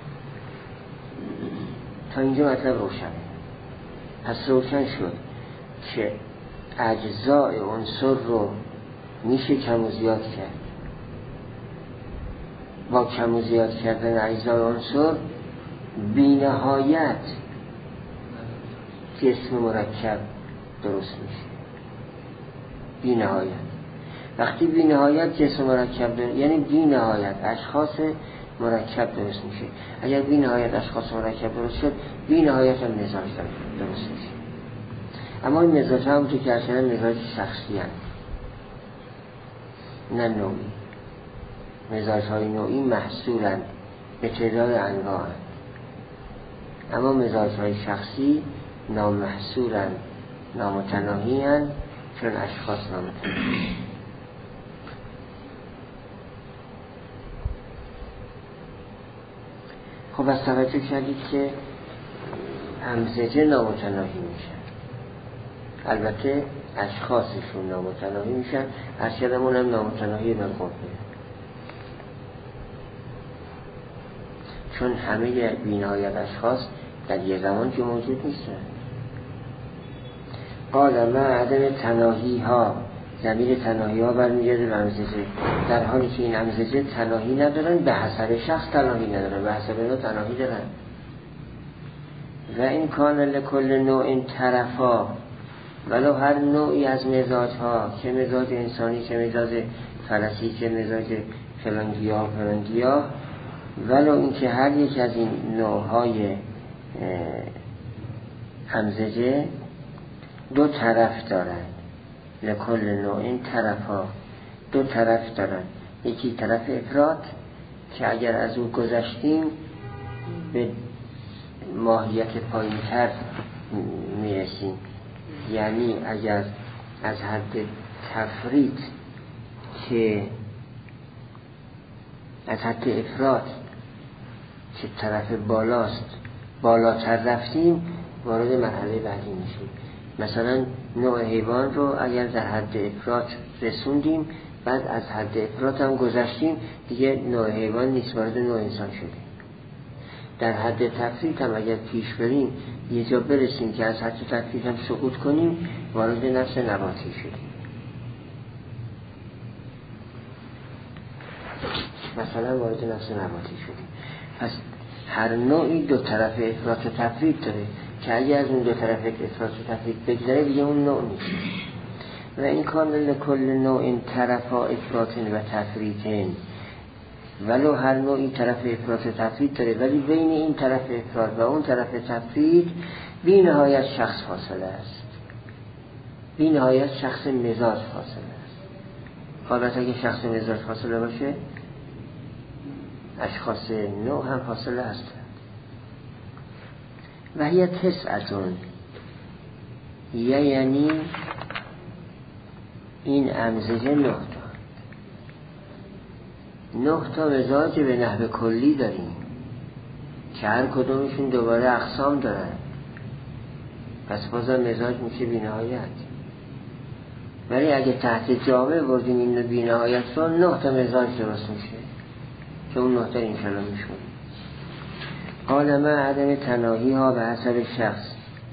تا اینجا مطلب روشن. پس روشن شد که اجزای عنصر رو میشه کم و زیاد کرد. با کم و زیاد کردن اجزای عنصر بی نهایت جسم مرکب درست میشه. بی نهایت. وقتی بی نهایت جسم مرکب درست، یعنی بی نهایت اشخاص مرکب درست میشه. اگر بی نهایت اشخاص مرکب درست شد بی نهایت هم مزاج درست میشه. اما این مزاج هم که کرشن مزاج شخصی هم نه نوعی. مزاج های نوعی محصولن به تعداد انواع، اما مزاج های شخصی نامحصولن، نامتناهی هن، چون اشخاص نامتناهی. خب از توجه کردید که همزجه نامتناهی میشن، البته اشخاصشون نامتناهی میشن، اشکالمون هم نامتناهی بالقوه، چون همه بی‌نهایت اشخاص در یه زمان که موجود نیستن. قال ما عدم تناهی ها، ضمیر تناهی ها برمیگرده به همزجه، در حالی که این همزجه تناهی ندارن، به حسب شخص تناهی ندارن، به حسب نوع تناهی دارن. و این کان لکل نوع طرفا، ولو هر نوعی از مزاج ها، چه مزاج انسانی، چه مزاج فلسی، چه مزاج فلان گیاه فلان گیاه، ولو اینکه هر یک از این نوعهای همزجه دو طرف دارن. لکل نوع این طرف ها دو طرف دارن، یکی طرف افراد که اگر از او گذشتیم به ماهیت پایین تر میرسیم، یعنی اگر از حد تفرید که از حد افراد که طرف بالاست بالاتر رفتیم وارد مرحله بعدی میشیم. مثلا نوع حیوان رو اگر در حد افراد رسوندیم، بعد از حد افراد هم گذشتیم، دیگه نوع حیوان نیست، وارد نوع انسان شدیم. در حد تفرید هم اگر پیش بریم یه جا برسیم که از حد تفرید هم سقوط کنیم، وارد نفس نباتی شدیم. مثلا وارد نفس نباتی شدیم. پس هر نوعی دو طرف افراط و تفرید داره که اگه از اون دو طرف افراط و تفرید بگذره دیگه اون نوع نیست. و این کان لکل نوع طرفا افراط و تفریدن، ولو هر نوعی طرف افراط و تفرید داره، ولی بین این طرف افراط و اون طرف تفرید بی نهایت شخص فاصله است، بی نهایت شخص مزاج فاصله است. حالت اگه شخص مزاج فاصله باشه، اشخاص نوع هم فاصله هستند. و هی تسعتون، یعنی این امزجه 9 تا مزاج به نحو کلی داریم که هر کدومشون دوباره اقسام دارن، پس بازم مزاج میشه بی نهایت. ولی اگه تحت جامعه بردیم این بی نهایت رو، 9 تا مزاج درست میشه که اون 9 تا انشالله میشون. قال ما عدم تناهی ها به حسب شخص،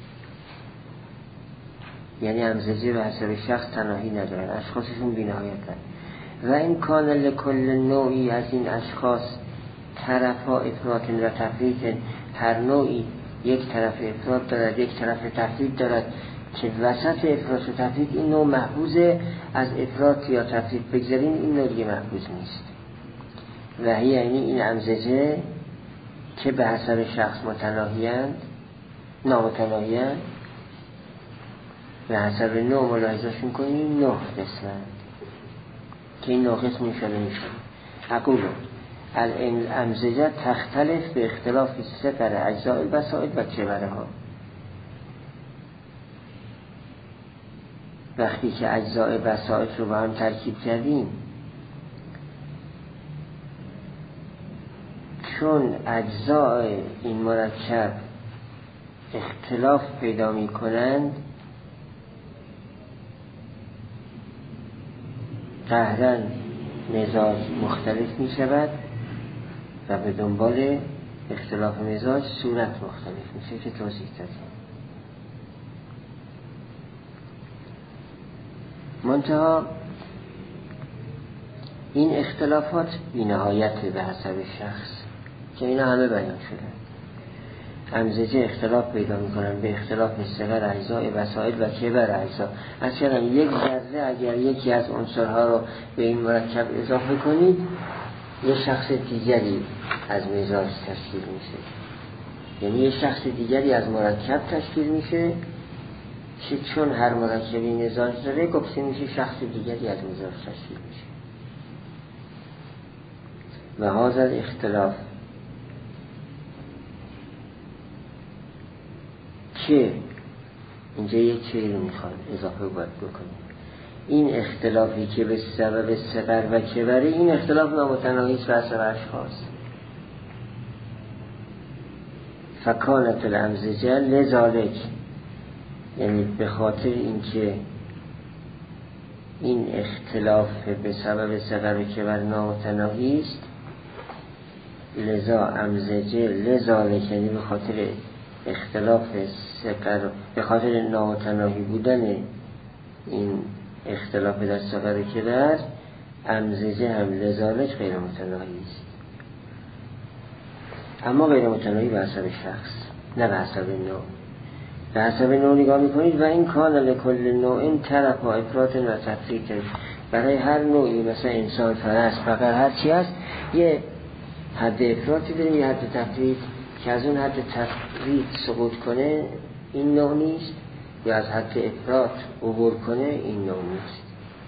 یعنی امزجه به حسب شخص تناهی ندارن، اشخاصشون بی نهایت دارن. و این کان لکل نوعی از این اشخاص طرفا افراط و تفرید، هر نوعی یک طرف افراط دارد یک طرف تفرید دارد که وسط افراط و تفرید این نوع محفوظه، از افراط یا تفرید بگذاریم این نوع دیگه محفوظ نیست. و هی یعنی این امزجه که به حسب شخص متناهیند نامتناهیند، به حسب نوع ملاحظهشون کنیم 9 قسمند که این 9 قسم انشاءالله میشون. اقولو الامزجه تختلف به اختلاف سفر اجزاء البسائط و کبره ها. وقتی که اجزاء بسائط رو با هم ترکیب کردیم، چون اجزاء این مرکب اختلاف پیدا می کنند، قهراً مزاج مختلف می شود و به دنبال اختلاف مزاج صورت مختلف میشه که توضیح دادیم. منتها این اختلافات بی نهایت به حسب شخص که اینا همه بیان شده. امزجه اختلاف پیدا میکنن به اختلاف صغر اجزاء وسائل و کبر اجزا. از کردم یک ذره اگر یکی از عنصرها رو به این مرکب اضافه کنید، یه شخص دیگری از مزاج تشکیل میشه، یعنی یه شخص دیگری از مرکب تشکیل میشه که چون هر مرکبی مزاج داره گفته میشه شخص دیگری از مزاج تشکیل میشه. و هذا اختلاف که اینجا یک چیزی رو میخواد اضافه باید بکنیم، این اختلافی که به سبب صغر و کبره، این اختلاف نامتناهی است بر سر اشخاص. فکانت الامزجه لذالک، یعنی به خاطر اینکه این اختلاف به سبب صغر و کبر نامتناهی است، لذا امزجه لذالک، یعنی به خاطر اختلاف صغر، به خاطر نامتناهی بودن این اختلاف در صغر و کبر، امزجه هم لذالک غیر متناهی است، اما غیر متناهی به حسب شخص نه به حسب نوع. به حسب نوع نگاه میکنید و این کان لکل نوع این طرف و افراط و تفرید، برای هر نوعی، مثلا انسان، فرس، فقر، هر چی هست یه حد افراطی داریم، یه حد تفرید که از اون حد تفرید سقوط کنه این نوع نیست، یا از حد افراط عبور کنه این نوع نیست.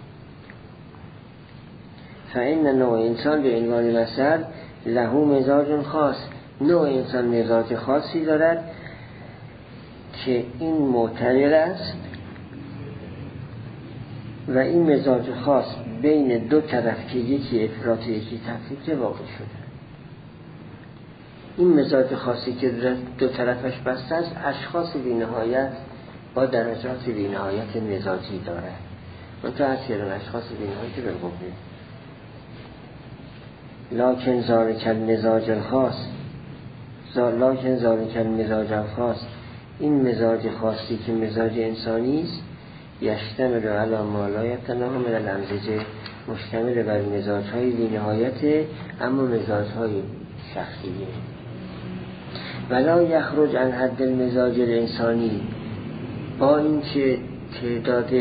فإن نوع انسان به عنوان مثل له مزاج خاص، نوع انسان مزاج خاصی دارد که این معتدل است و این مزاج خاص بین دو طرف که یکی افراط یکی تفرید واقع شده. این مزاج خاصی که دو طرفش بسته است اشخاص بی‌نهایت با درجات بی‌نهایت مزاجی دارد. منتها از کردن اشخاص بی‌نهایت بالقوه. لکن ذالک المزاج الخاص، لکن ذالک المزاج الخاص، این مزاج خاصی که مزاج انسانی است یشتمل علی ما لا یتناهی من الامزجه، مشتمل بر مزاج‌های بی‌نهایت اما مزاج‌های شخصیه. ولا یخرج عن حد المزاج الانسانی، با اینکه تعداد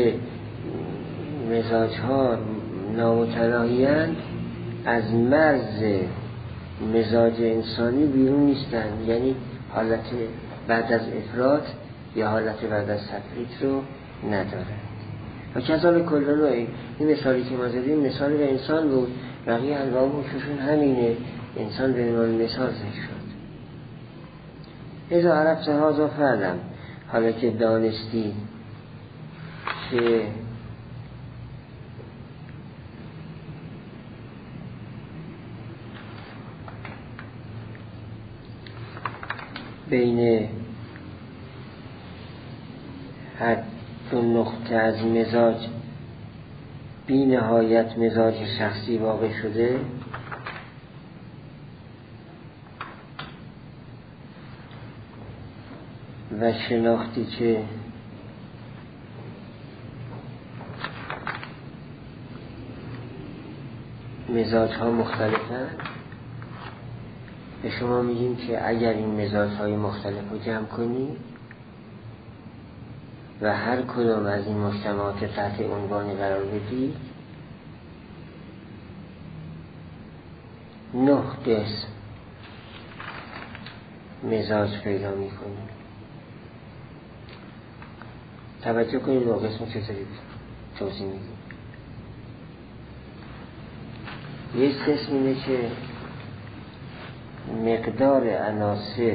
مزاج‌ها نامتناهی‌اند از مرز مزاج انسانی بیرون نیستند، یعنی حالت بعد از افراط یا حالت بعد از تفریط رو نداره. و کذالک کل نوع، این مثالی که ما زدیم مثال به انسان بود، بقیه انواع موششون همینه، انسان به عنوان مثال ذکر شد. اذا عرفت هذا فعلم، حالا که دانستی که بین هر دو نقطه از مزاج بی نهایت مزاج شخصی واقع شده، و شناختی که مزاج ها مختلفند، به شما میگیم که اگر این مزاج های مختلف رو جمع کنی و هر کدام از این مجتمعات تحت عنوان قرار بدی 9 قسم مزاج پیدا میکنی. توجه کنید 9 قسم چطوری توضیح میدیم. یک قسم اینه که مقدار عناصر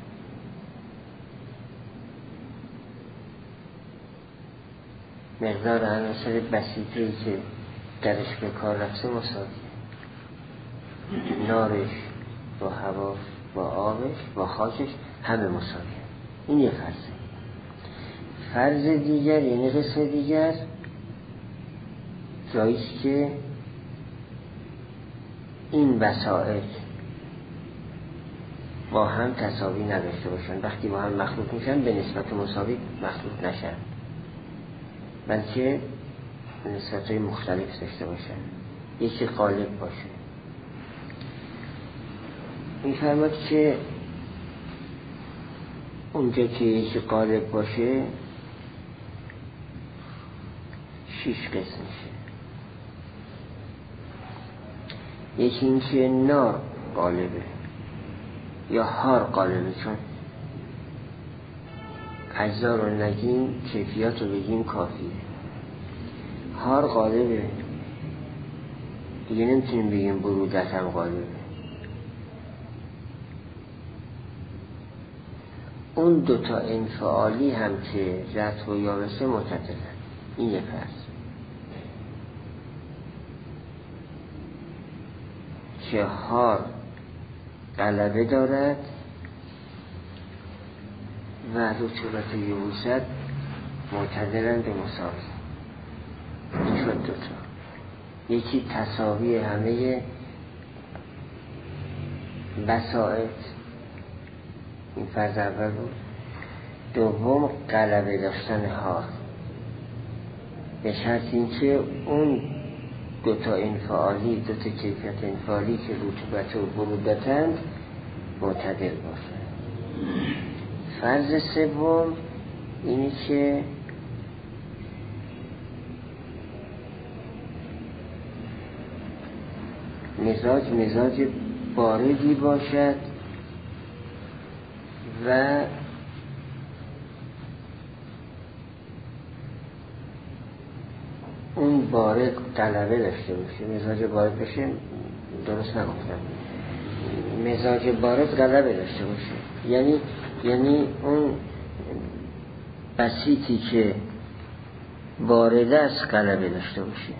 بسیطه‌ای که درش به کار رفته مساویه. نارش با هواش با آبش با خاکش همه مساویه. این یه فرضه. فرض دیگر، یعنی قسم دیگر، جاییست که این بساط با هم تساوی نداشته باشن، وقتی با هم مخلوط میشن به نسبت مساوی مخلوط نشن، بلکه نسبت‌های مختلف داشته باشن، یکی غالب باشه. این فرماد که اونجا که یکی غالب باشه 6 قسم میشه. یکی این که نار غالبه یا هار غالبه، چون اجزا رو نگیم کیفیات رو بگیم کافیه. هار غالبه، دیگه نمیتونیم بگیم برودت هم غالبه. اون دوتا انفعالی هم که رطب و یابسه معتدلن. این یک فرض که هار غلبه دارد و رطوبت یبوست معتدلن به مساوی. این شد دوتا. یکی تساوی همه بساط، این فرض اول بود. دوم غلبه داشتن هار، به شرط اینکه اون دوتا انفعالی، دوتا کیفیت انفعالی که رطوبت و برودتند معتدل باشه. فرض سوم اینی که مزاج باردی باشد و اون بارد غلبه داشته باشه. مزاج بارد باشه، درست نگفتم، مزاج بارد غلبه داشته باشه یعنی اون بسیطی که بارده است غلبه داشته باشه.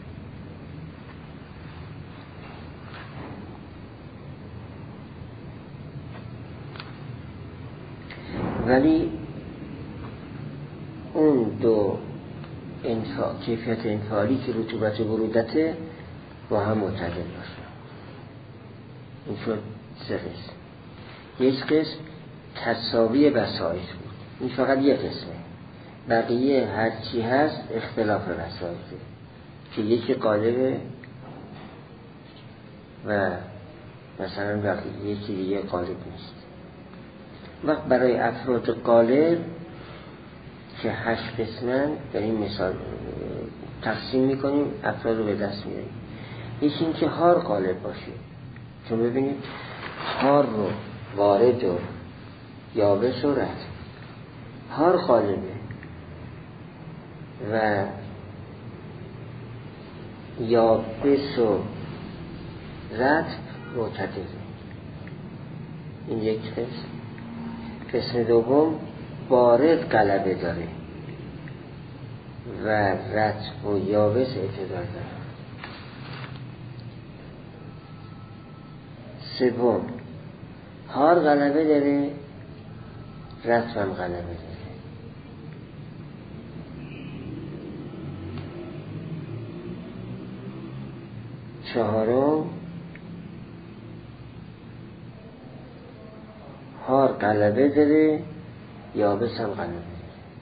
ولی اون دو کیفیت انفعالی که رطوبت و برودته با هم معتدل باشه. این شد 3 قسم. یک قسم تساوی بسایط بود، این فقط یک قسمه. بقیه هرچی هست اختلاف بسایطه که یکی قالبه و مثلا بقیه یکی دیگه قالب نیست. وقت برای افراد قالب که 8 قسمن داریم مثال تقسیم میکنیم، افراد رو به دست میاریم. یکی این که هار قالب باشه، چون ببینید هار رو وارد و یابس و رد، هار قالبه و یابس و رد معتدله. این یک قسم. قسم دوم بارد غلبه داره و رطب و یابس اعتدال داره. سوم هار غلبه داره، رطب هم غلبه داره. چهارم هار غلبه داره، یابس هم غلبه داره.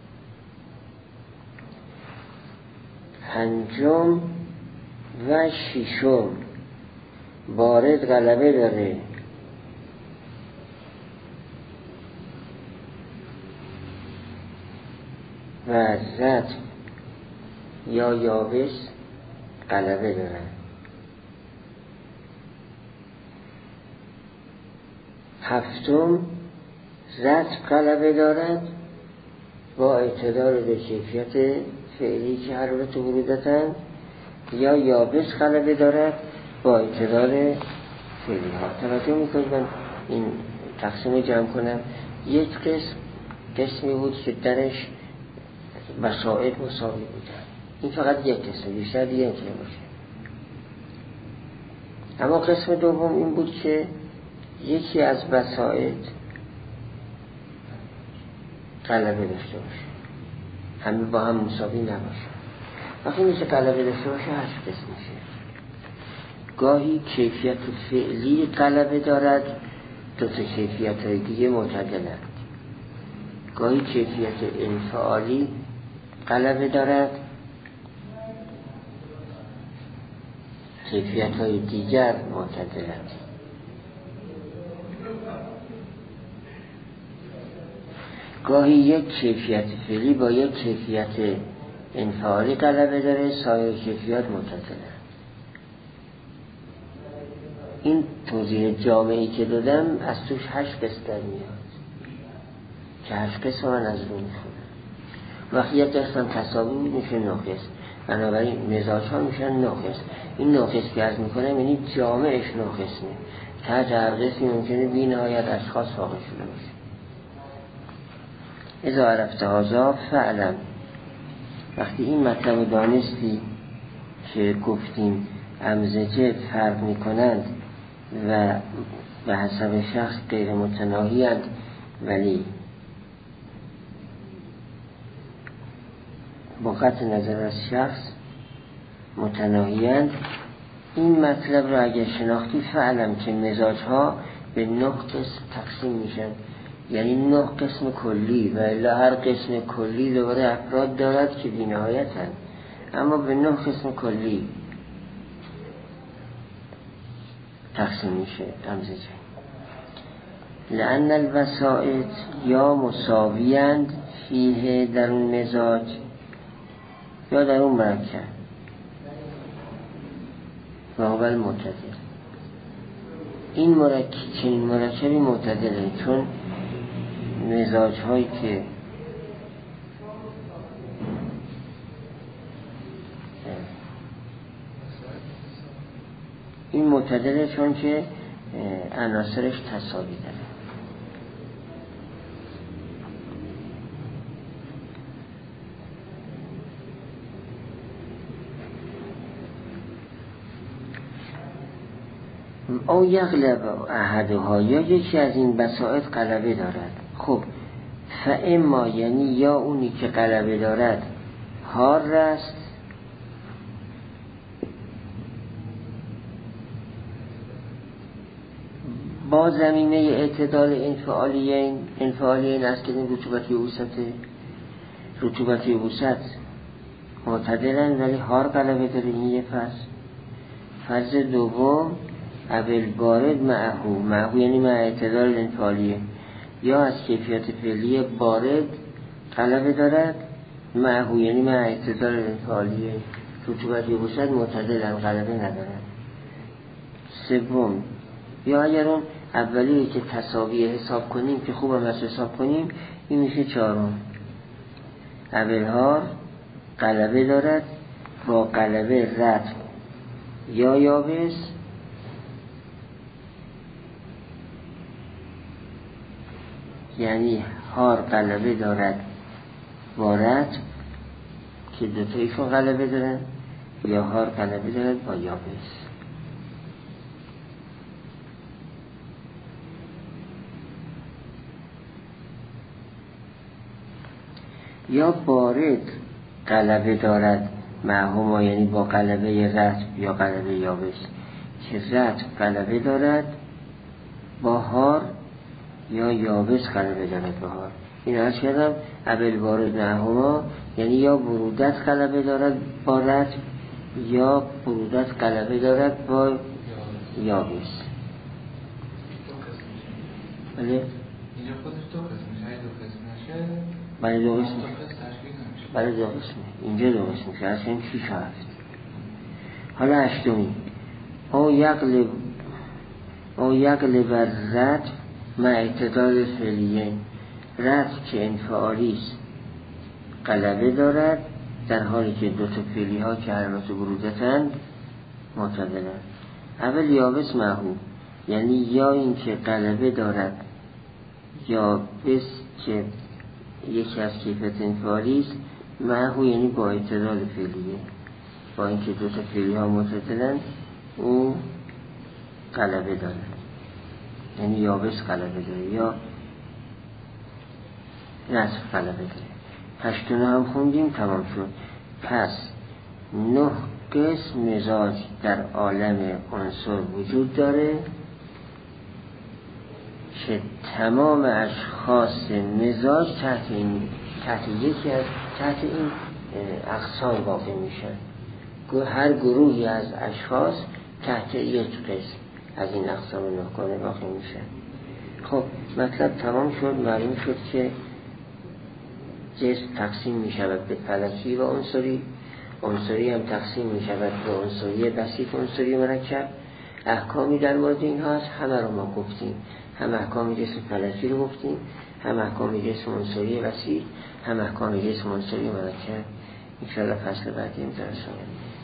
پنجم و ششم بارد غلبه داره، و رطب یا یابس غلبه داره. هفتم رطب غلبه دارد با اعتدال به کیفیت فعلی که حرارت و برودتن، یا یابس غلبه دارد با اعتدال فعلی ها. توجه میکنید من این تقسیم جمع کنم. یک قسمی بود که درش بسائط مساوی بودن، این فقط یک قسم، بیشتر دیگه نمیتونه باشه. اما قسم دوم این بود که یکی از بسائط غلبه داشته باشه، همه با هم مساوی نباشه. وقتی میشه غلبه داشته باشه 8 قسم میشه. گاهی کیفیت فعلی غلبه دارد، دو تا کیفیت های دیگه معتدلند. گاهی کیفیت انفعالی غلبه دارد، کیفیت های دیگر معتدلند. گاهی یک کیفیت فعلی با یک کیفیت انفعالی غلبه داره، سایر کیفیت معتدلند. این توضیح جامعی که دادم از توش 8 قسم در میاد که 8 قسم من از رو میخونم. وقتی یک قسم تساوی میشه 9 قسم، بنابراین مزاج ها میشن 9 قسم. این 9 قسم که عرض میکنم یعنی جامعش 9 قسمه. تحت هر قسمی ممکنه بی نهایت اشخاص واقع شده باشه. اذا عرفت هذا فعلا، وقتی این مطلب دانستی که گفتیم امزجه فرق میکنند و به حسب شخص غیر متناهی اند ولی با قطع نظر از شخص متناهی اند، این مطلب را اگر شناختی فعلا که مزاج ها به 9 قسم تقسیم میشن، یعنی 9 قسم کلی، و الا هر قسم کلی دوباره افراد دارد که بی نهایت هست، اما به 9 قسم کلی تقسیم میشه امزجه. لأن الوسائط یا مساویند فیه در اون مزاج یا در اون مرکب و هو المعتدل. این چنین مرکبی معتدله، چون مزاج هایی که این معتدله چون که عناصرش تساوی داره. او یغلب احدها، یا یکی از این بساط غلبه دارد. خب فاما یعنی یا اونی که غلبه دارد حار است، با زمینه اعتدال انفعالیین است که این رطوبت یبوست معتدلن ولی حار غلبه داره. این یه فرض دوم اول بارد معهو یعنی مع اعتدال انفعالیه، یا از کیفیت فعلی بارد غلبه دارد، معهو یعنی مع اعتدال انفعالیه رطوبت یبوست معتدلن غلبه ندارد. سوم یا اگر اون اولیه که تساویه حساب کنیم که خوب هم از حساب کنیم، این میشه چهارم. اولها غلبه دارد با غلبه رطب یا یابس، یعنی حار غلبه دارد با رطب که دوتایشون غلبه دارن، یا حار غلبه دارد با یابس. یا بارد غلبه دارد معهوما یعنی با غلبه رطب یا غلبه یابس، که رطب غلبه دارد با حار یا یابس غلبه دارد با حار. این عرض کردم اول بارد معهوما یعنی یا برودت غلبه دارد با رطب یا برودت غلبه دارد با یابس. بله اینجا خودش دو قسم نشه. برای دو قسم برای دو قسم اینجا دو قسم میشه، اصلا این 6 هفت. حالا هشتمی او یغلب رطب مع اعتدال فعلیه، رطب که انفعالی است غلبه دارد در حالی که دو تا فعلی ها که حرارت برودتند معتدلند. اول یابس معهو یعنی یا این که غلبه دارد یا بس که یکی از کیفیت انفعالی است، معهو یعنی با اعتدال فعلیه، با اینکه دو تا فعلی ها معتدلند او غلبه دارد، یعنی یابس غلبه داره یا رطب غلبه داره. هشتونه هم خوندیم تمام شد. پس 9 قسم مزاج در عالم عنصر وجود داره که تمام اشخاص مزاج تحت این اقسام واقع میشن. هر گروهی از اشخاص تحت یک قسم از این اقسام نهگانه واقع میشن. خب مطلب تمام شد. معلوم شد که جسم تقسیم میشود به فلکی و عنصری، عنصری هم تقسیم میشود به عنصری بسیط و عنصری مرکب. احکامی در مورد این هست، همه رو ما گفتیم، هم احکام جسم فلکی رو گفتیم، هم احکام جسم عنصری بسیط، هم احکام جسم عنصری مرکب. ان شاء الله فصل بعدی هم درس آمد.